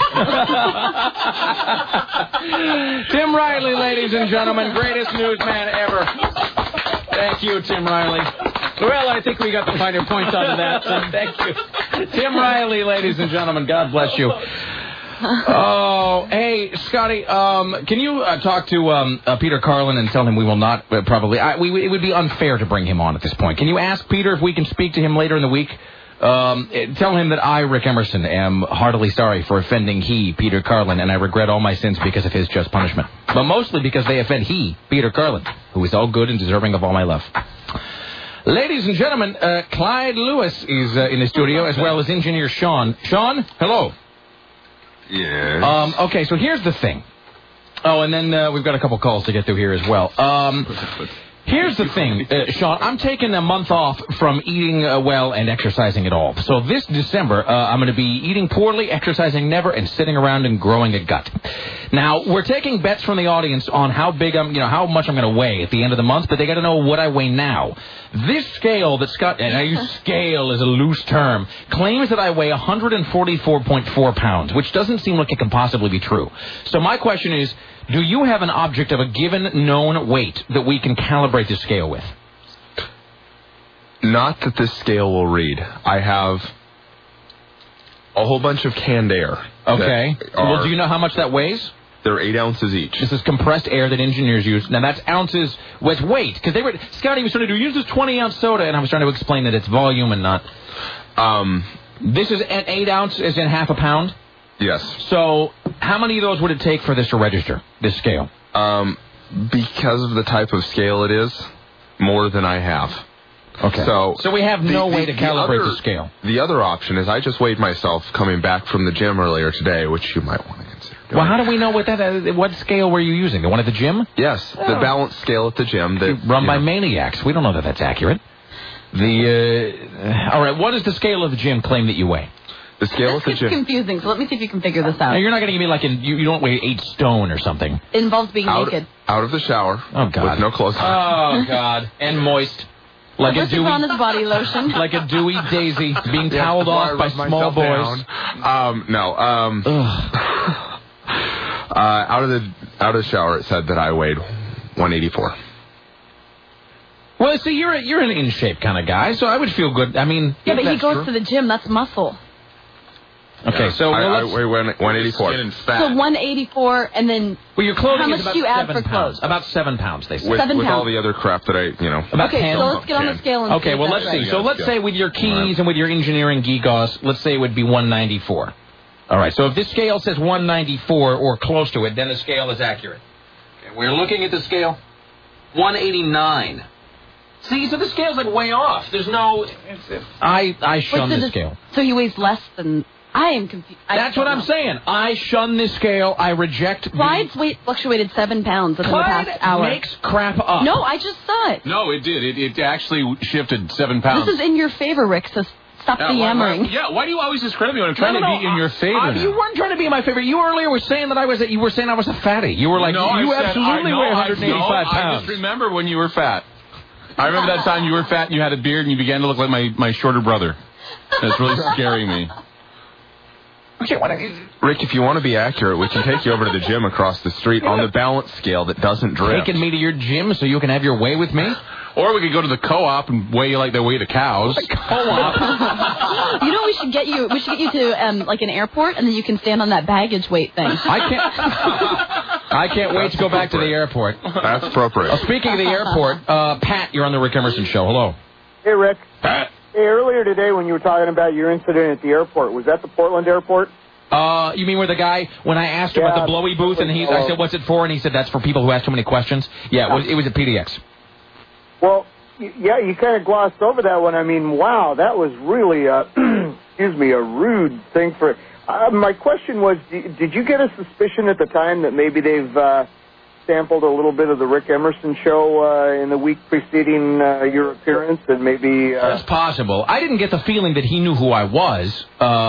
A: Tim Riley, ladies and gentlemen, greatest newsman ever. Thank you, Tim Riley.
C: Well, I think we got the finer points out of that. So thank you.
A: Tim Riley, ladies and gentlemen, God bless you. Oh, hey, Scotty, can you talk to Peter Carlin and tell him we will not probably... it would be unfair to bring him on at this point. Can you ask Peter if we can speak to him later in the week? Tell him that I, Rick Emerson, am heartily sorry for offending Peter Carlin, and I regret all my sins because of his just punishment. But mostly because they offend Peter Carlin, who is all good and deserving of all my love. Ladies and gentlemen, Clyde Lewis is in the studio, as well as engineer Sean. Sean, hello.
M: Yes.
A: Okay, so here's the thing. Oh, and then we've got a couple calls to get through here as well. Here's the thing, Sean. I'm taking a month off from eating well and exercising at all. So this December, I'm going to be eating poorly, exercising never, and sitting around and growing a gut. Now, we're taking bets from the audience on how big how much I'm going to weigh at the end of the month, but they got to know what I weigh now. This scale that Scott, and I use scale as a loose term, claims that I weigh 144.4 pounds, which doesn't seem like it can possibly be true. So my question is, do you have an object of a given known weight that we can calibrate the scale with?
M: Not that this scale will read. I have a whole bunch of canned air.
A: Okay. Well, do you know how much that weighs?
M: They're 8 ounces each.
A: This is compressed air that engineers use. Now, that's ounces with weight. Because Scotty was trying to use this 20-ounce soda, and I was trying to explain that it's volume and not... This is an 8 ounce, as in half a pound?
M: Yes.
A: So, how many of those would it take for this to register, this scale?
M: Because of the type of scale it is, more than I have.
A: Okay. So we have no way to calibrate the scale.
M: The other option is I just weighed myself coming back from the gym earlier today, which you might want to consider doing.
A: Well, how do we know what scale were you using? The one at the gym?
M: Yes, the balance scale at the gym.
A: Run by maniacs. We don't know that that's accurate. All right, what does the scale of the gym claim that you weigh?
M: The scale
B: at the gym. It's confusing, so let me see if you can figure this out.
A: Now, you're not going to give me like you don't weigh 8 stone or something.
B: It involves being naked.
M: Out of the shower.
A: Oh, God.
M: With no clothes on.
A: Oh, God. And moist. Like a dewy,
B: on his body lotion.
A: Like a dewy daisy being toweled off by small boys.
M: Out of the shower, it said that I weighed 184.
A: Well, see, you're an in shape kind of guy, so I would feel good. I mean,
B: yeah, but he goes to the gym. That's muscle.
A: Okay, so
M: I weigh 184.
B: So 184, and then
A: your clothing
B: how much
A: is about
B: do you add
A: 7
B: for
A: pounds?
B: clothes?
A: About 7 pounds, they say.
M: With
B: 7 pounds.
M: all the other crap that I.
A: About
B: okay,
A: 10.
B: so let's get on the scale and
A: okay,
B: see
A: well,
B: if
A: let's
B: that's
A: see.
B: right.
A: So let's say with your keys and with your engineering gewgaws, let's say it would be 194. All right, so if this scale says 194 or close to it, then the scale is accurate. Okay, we're looking at the scale. 189. See, so the scale's like way off. There's no... I shun the scale.
B: So he weighs less than... I am confused.
A: That's what I'm saying. I shun this scale. I reject...
B: Clyde's weight fluctuated 7 pounds within the past hour.
A: Clyde makes crap up.
B: No, I just saw it.
F: No, it did. It actually shifted 7 pounds.
B: This is in your favor, Rick, so stop the yammering.
F: Why do you always discredit me when I'm trying to be in your favor?
A: You weren't trying to be in my favor. You earlier were saying that I was a fatty. You were like, you absolutely weigh 185 pounds.
F: I just remember when you were fat. I remember that time you were fat and you had a beard and you began to look like my shorter brother. That's really scaring me.
M: Rick, if you want to be accurate, we can take you over to the gym across the street on the balance scale that doesn't drift.
A: Taking me to your gym so you can have your way with me?
F: Or we could go to the co-op and weigh you like they weigh the cows.
A: The co-op?
B: You know, we should get you to like an airport, and then you can stand on that baggage weight thing.
A: I can't wait to go back to the airport.
M: That's appropriate.
A: Speaking of the airport, Pat, you're on the Rick Emerson Show. Hello.
N: Hey, Rick.
A: Pat.
N: Hey, earlier today when you were talking about your incident at the airport, was that the Portland airport?
A: You mean where the guy, when I asked him about the blowy booth, and I said, what's it for? And he said, that's for people who ask too many questions. Yeah, it was at PDX.
N: Well, yeah, you kind of glossed over that one. I mean, wow, that was really, a rude thing for... my question was, did you get a suspicion at the time that maybe they've sampled a little bit of the Rick Emerson Show in the week preceding your appearance, and maybe...
A: That's possible. I didn't get the feeling that he knew who I was,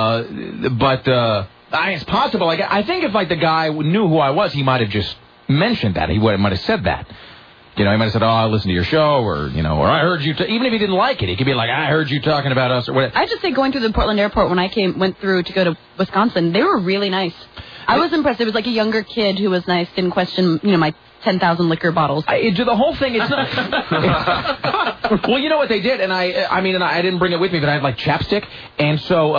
A: but it's possible. I think if the guy knew who I was, he might have just mentioned that. He might have said that. He might have said, I listened to your show, or I heard you... Even if he didn't like it, he could be like, I heard you talking about us, or whatever.
B: I just say going through the Portland airport when I went through to go to Wisconsin, they were really nice. I was impressed. There was like a younger kid who was nice, didn't question, my 10,000 liquor bottles.
A: The whole thing, it's not... Well, you know what they did, and I didn't bring it with me, but I had chapstick, and so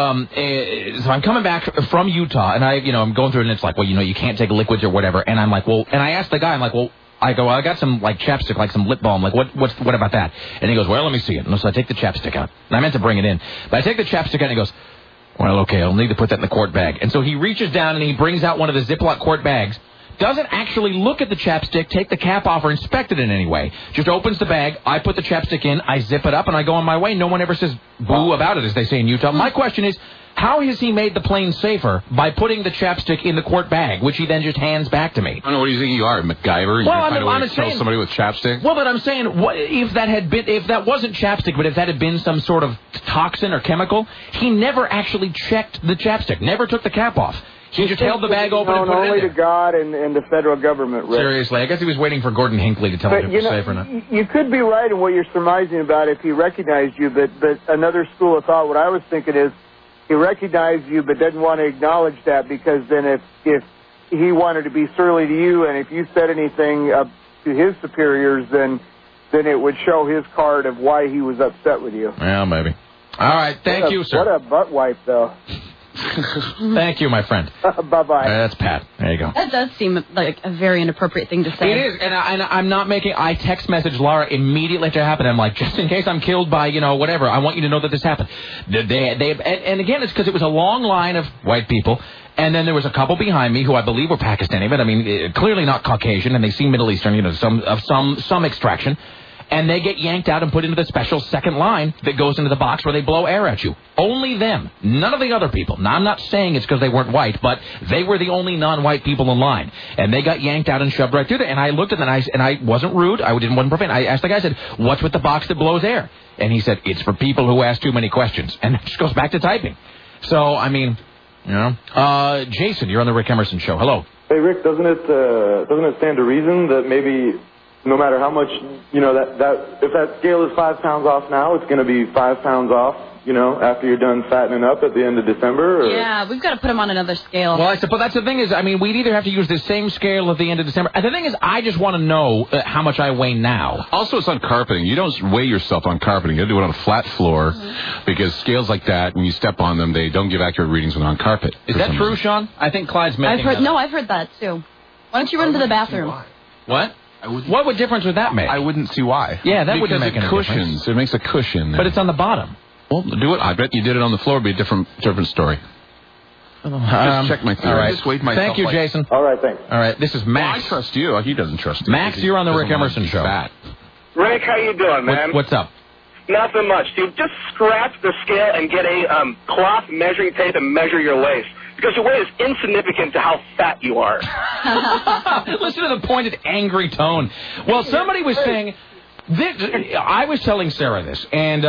A: I'm coming back from Utah, and I'm going through it, and it's like, well, you can't take liquids or whatever, and I'm like, well, and I asked the guy, I'm like, well, I got some chapstick, some lip balm. What about that? And he goes, well, let me see it. And so I take the chapstick out. And I meant to bring it in, but I take the chapstick out, and he goes, well, okay, I'll need to put that in the quart bag. And so he reaches down and he brings out one of the Ziploc quart bags. Doesn't actually look at the chapstick, take the cap off, or inspect it in any way. Just opens the bag. I put the chapstick in. I zip it up, and I go on my way. No one ever says boo about it, as they say in Utah. My question is, how has he made the plane safer by putting the chapstick in the quart bag, which he then just hands back to me?
F: I don't know, what do you think you are, MacGyver? You're trying to kill somebody with chapstick?
A: Well, but I'm saying, if that wasn't chapstick, but if that had been some sort of toxin or chemical, he never actually checked the chapstick, never took the cap off. He just held the bag open and put it in
N: only
A: there.
N: to God and the federal government, Rick.
A: Seriously, I guess he was waiting for Gordon Hinckley to tell him if it was safe or not.
N: You could be right in what you're surmising about if he recognized you, but another school of thought, what I was thinking is, he recognized you but didn't want to acknowledge that, because then if he wanted to be surly to you, and if you said anything to his superiors, then it would show his card of why he was upset with you.
A: Yeah, maybe. All right, thank you, sir.
N: What a butt wipe, though.
A: Thank you, my friend.
N: Bye-bye.
A: That's Pat. There you go.
B: That does seem like a very inappropriate thing to say.
A: It is, and I'm not making... I text message Laura immediately after it happened. I'm like, just in case I'm killed by, whatever, I want you to know that this happened. And again, it's because it was a long line of white people, and then there was a couple behind me who I believe were Pakistani, but I mean, clearly not Caucasian, and they seem Middle Eastern, some extraction. And they get yanked out and put into the special second line that goes into the box where they blow air at you. Only them. None of the other people. Now, I'm not saying it's because they weren't white, but they were the only non-white people in line. And they got yanked out and shoved right through there. And I looked at them, and I wasn't rude. I wasn't profane. I asked the guy, I said, what's with the box that blows air? And he said, it's for people who ask too many questions. And it just goes back to typing. So, I mean, Jason, you're on the Rick Emerson Show. Hello.
O: Hey, Rick, doesn't it stand to reason that maybe... no matter how much, that if that scale is 5 pounds off now, it's going to be 5 pounds off, after you're done fattening up at the end of December? Or?
B: Yeah, we've got to put them on another scale.
A: Well, I suppose that's the thing is, I mean, we'd either have to use the same scale at the end of December. And the thing is, I just want to know how much I weigh now.
F: Also, it's on carpeting. You don't weigh yourself on carpeting. You do it on a flat floor because scales like that, when you step on them, they don't give accurate readings when on carpet.
A: Is that true, Sean? I think Clyde's making
B: I've heard that, too. Why don't you run to the bathroom?
A: What? What difference would that make?
M: I wouldn't see why.
A: Yeah, that wouldn't make any difference.
F: Cushions. It makes a cushion.
A: But it's on the bottom.
F: Well, do it. I bet you did it on the floor. It'd be a different story. Just check my theory.
A: All right.
F: Just weighed myself.
A: Thank you,
F: like...
A: Jason.
N: All right, thanks.
A: All right, this is Max.
F: Well, I trust you. He doesn't trust you.
A: Max, you're on the Rick Emerson Show.
F: Fat.
P: Rick, how you doing, man?
A: What's up?
P: Nothing much, dude. Just scratch the scale and get a cloth measuring tape and measure your waist. Because your weight is insignificant to how fat you are.
A: Listen to the pointed, angry tone. Well, somebody was saying... I was telling Sarah this, and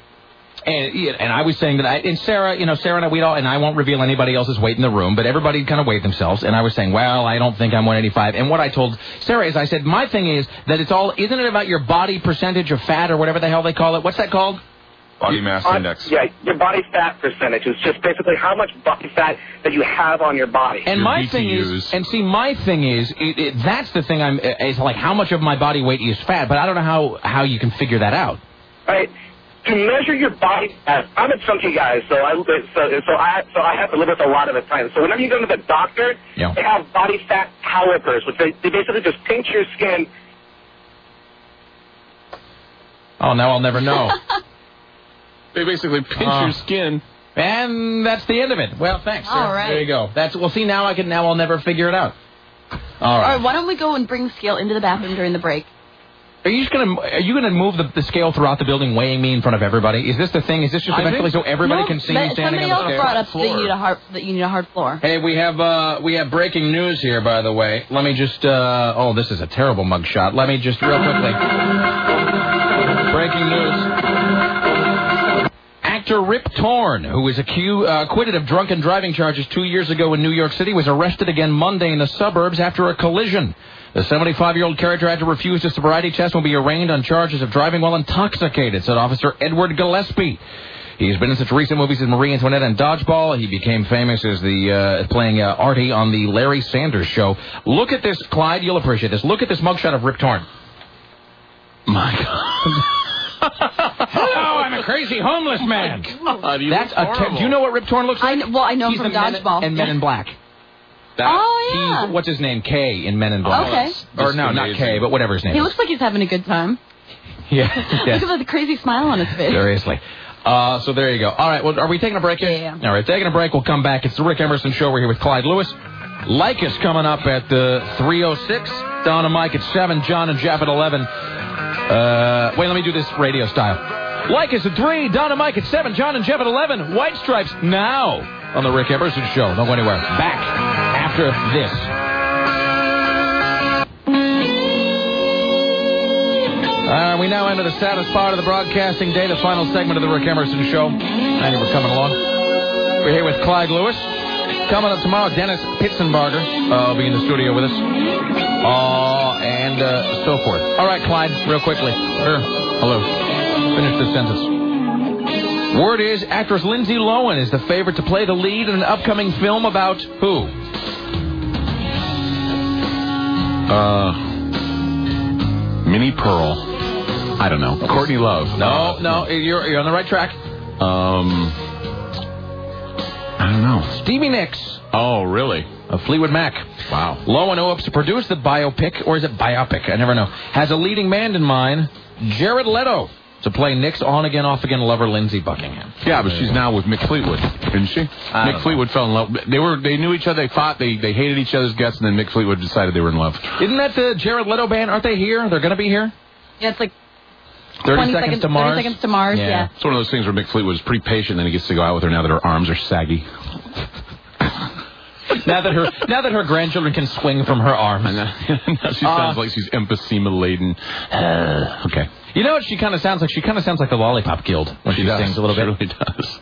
A: I was saying that Sarah, Sarah and I, and I won't reveal anybody else's weight in the room, but everybody kind of weighed themselves, and I was saying, well, I don't think I'm 185. And what I told Sarah is, I said, my thing is that isn't it about your body percentage of fat or whatever the hell they call it? What's that called?
M: Body mass index.
P: Yeah, your body fat percentage is just basically how much body fat that you have on your body.
A: And my thing is, that's the thing is like how much of my body weight is fat, but I don't know how you can figure that out.
P: Right. To measure your body fat, I'm a chunky guy, so I have to live with a lot of the time. So whenever you go to the doctor, they have body fat calipers, which they basically just pinch your skin.
A: Oh, now I'll never know.
F: They basically pinch your skin.
A: And that's the end of it. Well, thanks.
B: All right.
A: There you go. Now I'll never figure it out. All right.
B: Why don't we go and bring the scale into the bathroom during the break?
A: Are you gonna move the scale throughout the building, weighing me in front of everybody? Is this the thing? Is this just eventually so everybody can see me standing on the scale?
B: Somebody else brought up that you need a hard floor.
A: Hey, we have breaking news here, by the way. Let me just. This is a terrible mugshot. Let me just real quickly. Breaking news. Actor Rip Torn, who was acquitted of drunken driving charges 2 years ago in New York City, was arrested again Monday in the suburbs after a collision. The 75-year-old character had to refuse a sobriety test and will be arraigned on charges of driving while intoxicated, said Officer Edward Gillespie. He's been in such recent movies as Marie Antoinette and Dodgeball. He became famous as playing Artie on the Larry Sanders Show. Look at this, Clyde. You'll appreciate this. Look at this mugshot of Rip Torn.
F: My God.
A: Hello, I'm a crazy homeless man.
F: God,
A: do you know what Rip Torn looks like?
B: I know him from Dodgeball.
A: And Men in Black.
B: Yeah.
A: What's his name? Kay in Men in Black.
B: Okay.
A: Or no, not Kay, but whatever his name is.
B: He looks like he's having a good time.
A: Yeah.
B: Look at the crazy smile on his face.
A: Seriously. So there you go. All right, well, are we taking a break here?
B: Yeah.
A: All right, taking a break. We'll come back. It's the Rick Emerson Show. We're here with Clyde Lewis. Lycus coming up at 3:06. Don and Mike at 7. John and Jeff at 11. Wait, let me do this radio style. Lycus at 3. Don and Mike at 7. John and Jeff at 11. White Stripes now on the Rick Emerson Show. Don't go anywhere. Back after this. We now enter the saddest part of the broadcasting day, the final segment of the Rick Emerson Show. Thank you for coming along. We're here with Clyde Lewis. Coming up tomorrow, Dennis Pitzenbarger will be in the studio with us. And so forth. All right, Clyde, real quickly. Sure. Hello. Finish this sentence. Word is actress Lindsay Lohan is the favorite to play the lead in an upcoming film about who?
F: Minnie Pearl. I don't know. Courtney Love.
A: No, you're on the right track.
F: I don't know.
A: Stevie Nicks.
F: Oh, really?
A: Of Fleetwood Mac.
F: Wow.
A: Lowen Oaps to produce the biopic, or is it biopic? I never know. Has a leading man in mind, Jared Leto, to play Nick's on-again, off-again lover, Lindsey Buckingham.
F: Yeah, but she's now with Mick Fleetwood, isn't she? Mick Fleetwood fell in love. They knew each other, they fought, they hated each other's guts, and then Mick Fleetwood decided they were in love.
A: Isn't that the Jared Leto band? Aren't they here? They're going to be here?
B: Yeah, it's like
A: 30 seconds to Mars.
B: 30 seconds to Mars, yeah.
F: It's one of those things where Mick Fleetwood is pretty patient, and then he gets to go out with her now that her arms are saggy.
A: now that her grandchildren can swing from her arms.
F: Now she sounds like she's emphysema laden. Okay.
A: You know what she kind of sounds like? She kind of sounds like the Lollipop Guild when she sings a little bit.
F: She really does.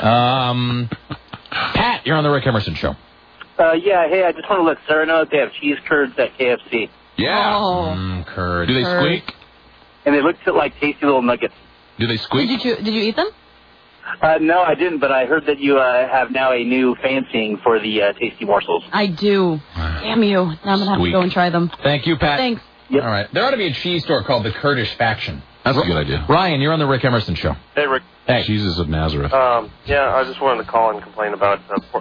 A: Pat, you're on the Rick Emerson Show.
Q: Yeah, hey, I just want to let Sarah know that they have cheese curds at KFC.
F: Yeah.
B: Oh.
A: Curds.
F: Do they squeak?
Q: And they look like tasty little nuggets.
F: Do they squeak?
B: Did you eat them?
Q: No, I didn't, but I heard that you have now a new fancying for the tasty morsels.
B: I do. Damn you. Now I'm going to have to go and try them.
A: Thank you, Pat.
B: Thanks.
Q: Yep.
A: All right. There ought to be a cheese store called the Kurdish Faction.
F: That's a good idea.
A: Ryan, you're on the Rick Emerson Show.
R: Hey, Rick.
A: Hey.
F: Jesus of Nazareth.
R: Yeah, I just wanted to call and complain about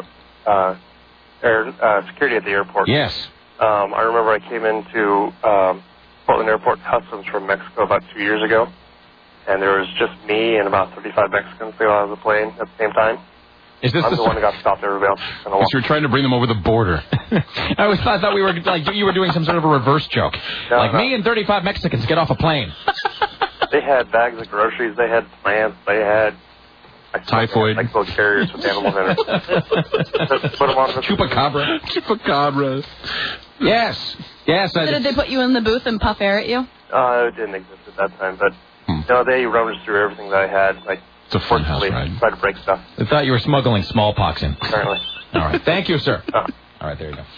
R: security at the airport.
A: Yes.
R: I remember I came into Portland Airport Customs from Mexico about 2 years ago, and there was just me and about 35 Mexicans that got out of the plane at the same time.
A: Is this
R: I'm the one that got stopped. Everybody else just kind of
F: you're trying to bring them over the border.
A: I thought we were like you were doing some sort of a reverse joke.
R: No.
A: Me and 35 Mexicans get off a plane.
R: They had bags of groceries. They had plants. They had
F: typhoid.
R: Like those carriers with animals in it. Put them on the
A: Chupacabra.
F: Chupacabra.
A: Yes.
B: Did they put you in the booth and puff air at you?
R: It didn't exist at that time, but they rummaged through everything that I had. Like,
F: it's a fun house ride.
R: Tried to break stuff.
A: I thought you were smuggling smallpox in.
R: Apparently.
A: All right. Thank you, sir. All right, there you go.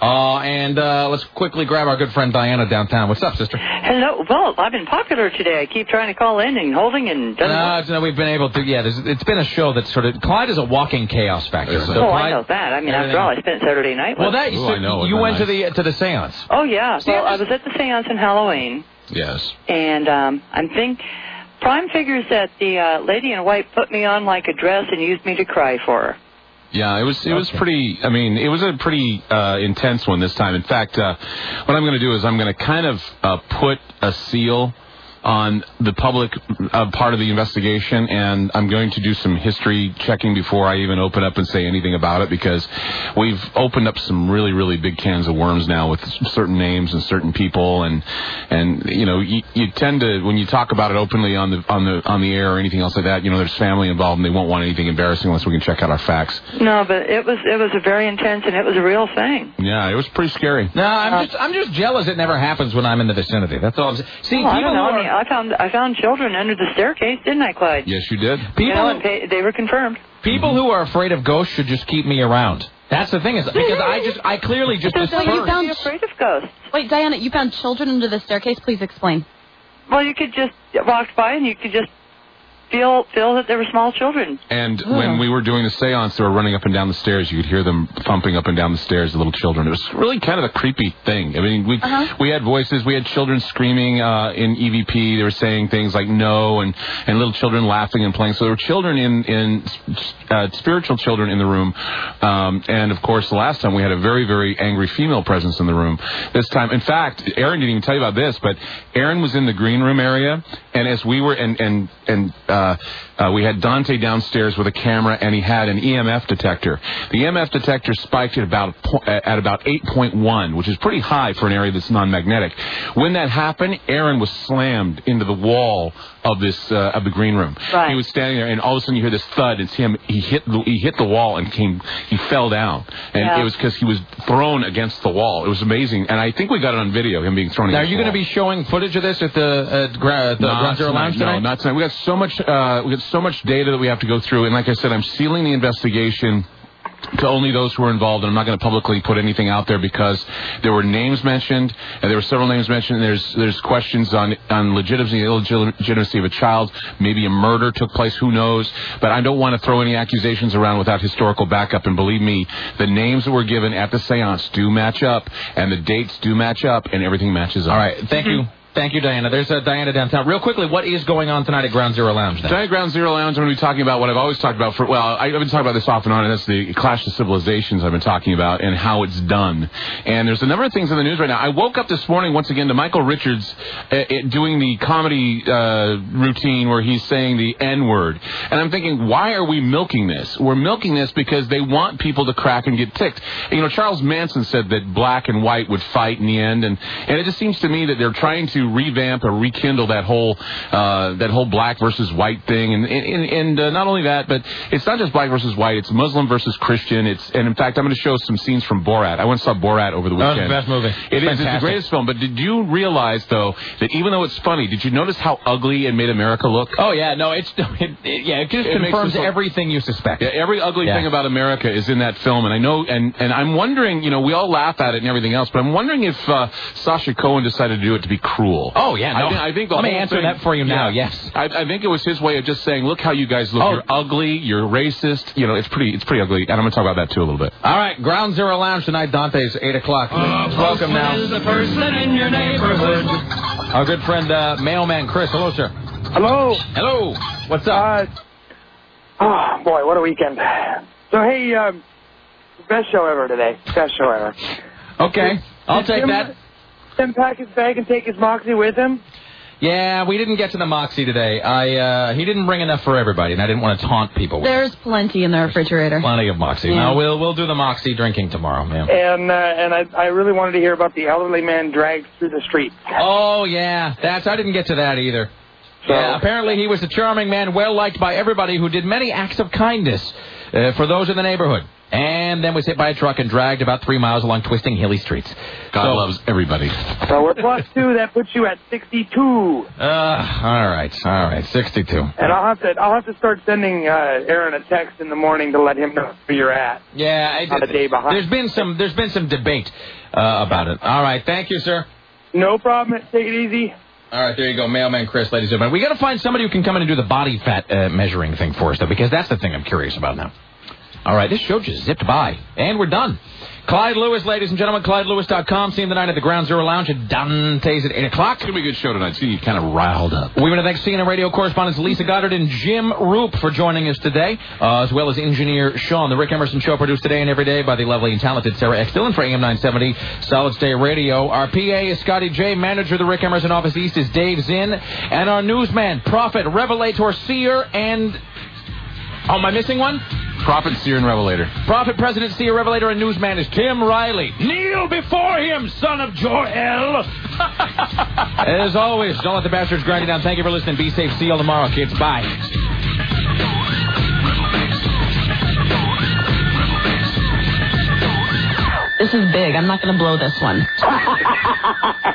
A: And let's quickly grab our good friend Diana downtown. What's up, sister?
S: Hello. Well, I've been popular today. I keep trying to call in and holding and doesn't
A: No, we've been able to. Yeah, it's been a show that's sort of. Clyde is a walking chaos factor. So Clyde,
S: I know that. I mean, after all, I spent Saturday night with.
A: Well,
F: I know.
A: You went to the seance.
S: Oh yeah. Well, I was at the seance in Halloween.
F: Yes.
S: And I'm thinking. Prime figures that the lady in white put me on like a dress and used me to cry for her.
F: Yeah, it was pretty. I mean, it was a pretty intense one this time. In fact, what I'm going to do is I'm going to kind of put a seal on the public part of the investigation, and I'm going to do some history checking before I even open up and say anything about it, because we've opened up some really, really big cans of worms now with certain names and certain people, and you know, you tend to, when you talk about it openly on the air or anything else like that, you know, there's family involved and they won't want anything embarrassing unless we can check out our facts.
S: No, but it was a very intense, and it was a real thing.
F: Yeah, it was pretty scary.
A: No, I'm just jealous it never happens when I'm in the vicinity. That's all I'm saying. See,
S: I don't know. I found children under the staircase, didn't I, Clyde?
F: Yes, you did.
S: They were confirmed.
A: People who are afraid of ghosts should just keep me around. That's the thing, is because I clearly just dispersed.
B: You found
S: afraid of ghosts.
B: Wait, Diana, you found children under the staircase. Please explain.
S: Well, you could just walk by and you could just feel that there were small children.
F: And when we were doing the seance, they were running up and down the stairs. You could hear them thumping up and down the stairs, the little children. It was really kind of a creepy thing. I mean, we had voices. We had children screaming in EVP. They were saying things like no, and little children laughing and playing. So there were children in spiritual children in the room. And, of course, the last time we had a very, very angry female presence in the room. This time, in fact, Aaron didn't even tell you about this, but Aaron was in the green room area. And as we were, we had Dante downstairs with a camera, and he had an EMF detector. The EMF detector spiked at about 8.1, which is pretty high for an area that's non-magnetic. When that happened, Aaron was slammed into the wall of the green room.
S: Right.
F: He was standing there, and all of a sudden you hear this thud. It's him. He hit the wall and he fell down, and it was because he was thrown against the wall. It was amazing, and I think we got it on video, him being thrown.
A: Now,
F: against
A: are you going to be showing footage of this at the Ground Zero Lounge tonight?
F: No, not tonight. We got so much data that we have to go through, and like I said, I'm sealing the investigation to only those who are involved, and I'm not going to publicly put anything out there because there were names mentioned, and there were several names mentioned. There's questions on legitimacy, illegitimacy of a child. Maybe a murder took place. Who knows? But I don't want to throw any accusations around without historical backup. And believe me, the names that were given at the seance do match up, and the dates do match up, and everything matches up.
A: All right. Thank you. Thank you, Diana. There's Diana downtown. Real quickly, what is going on tonight at Ground Zero Lounge?
F: Tonight at Ground Zero Lounge, I'm going to be talking about what I've always talked about I've been talking about this off and on, and that's the Clash of Civilizations I've been talking about and how it's done. And there's a number of things in the news right now. I woke up this morning once again to Michael Richards doing the comedy routine where he's saying the N-word. And I'm thinking, why are we milking this? We're milking this because they want people to crack and get ticked. You know, Charles Manson said that black and white would fight in the end, and it just seems to me that they're trying to revamp or rekindle that whole black versus white thing, and not only that, but it's not just black versus white; it's Muslim versus Christian. And in fact, I'm going to show some scenes from Borat. I went and saw Borat over the weekend.
A: That was the best movie.
F: It's the greatest film. But did you realize though that even though it's funny, did you notice how ugly it made America look?
A: Oh yeah, no, it just confirms everything you suspect.
F: Yeah, every ugly thing about America is in that film, and I know, and I'm wondering, you know, we all laugh at it and everything else, but I'm wondering if Sacha Cohen decided to do it to be crew.
A: Oh, yeah, no.
F: I think the
A: Let me
F: whole
A: answer
F: thing,
A: that for you now, yes.
F: I think it was his way of just saying, look how you guys look. You're ugly, you're racist. You know, it's pretty ugly. And I'm going to talk about that, too, a little bit.
A: All right, Ground Zero Lounge tonight, Dante's 8 o'clock. Welcome now.
L: Is the person in your neighborhood.
A: Our good friend, Mailman Chris. Hello, sir.
T: Hello.
A: Hello. What's up?
T: Oh, boy, what a weekend. So, hey, best show ever today. Best show ever.
A: Okay, I'll take that.
T: Tim pack his bag and take his Moxie with him?
A: Yeah, we didn't get to the Moxie today. He didn't bring enough for everybody, and I didn't want to taunt people with it.
B: There's plenty in the refrigerator.
A: Plenty of Moxie.
B: Yeah.
A: No, we'll do the Moxie drinking tomorrow, man.
T: And I really wanted to hear about the elderly man dragged through the street.
A: Oh, yeah. I didn't get to that either. So, yeah, apparently he was a charming man, well-liked by everybody, who did many acts of kindness for those in the neighborhood. And then was hit by a truck and dragged about 3 miles along twisting, hilly streets.
F: God loves everybody.
T: So we're +2. That puts you at 62.
A: All right, 62.
T: And I'll have to start sending Aaron a text in the morning to let him know where you're at.
A: Yeah,
T: on a day behind.
A: There's been some debate about it. All right, thank you, sir.
T: No problem. Take it easy.
A: All right, there you go, Mailman Chris, ladies and gentlemen. We got to find somebody who can come in and do the body fat measuring thing for us, though, because that's the thing I'm curious about now. All right, this show just zipped by, and we're done. Clyde Lewis, ladies and gentlemen, ClydeLewis.com. See him tonight at the Ground Zero Lounge at Dante's at 8 o'clock.
F: It's going to be a good show tonight. See, you kind of riled up.
A: We want to thank CNN radio correspondents Lisa Goddard and Jim Roop for joining us today, as well as engineer Sean. The Rick Emerson Show produced today and every day by the lovely and talented Sarah X. Dillon for AM 970 Solid State Radio. Our PA is Scotty J. Manager of the Rick Emerson Office East is Dave Zinn. And our newsman, prophet, revelator, seer, and... Oh, am I missing one?
F: Prophet, seer, and revelator.
A: Prophet, president, seer, revelator, and newsman is Tim Riley. Kneel before him, son of Jor-El. As always, don't let the bastards grind you down. Thank you for listening. Be safe. See you all tomorrow, kids. Bye.
B: This is big. I'm not going to blow this one.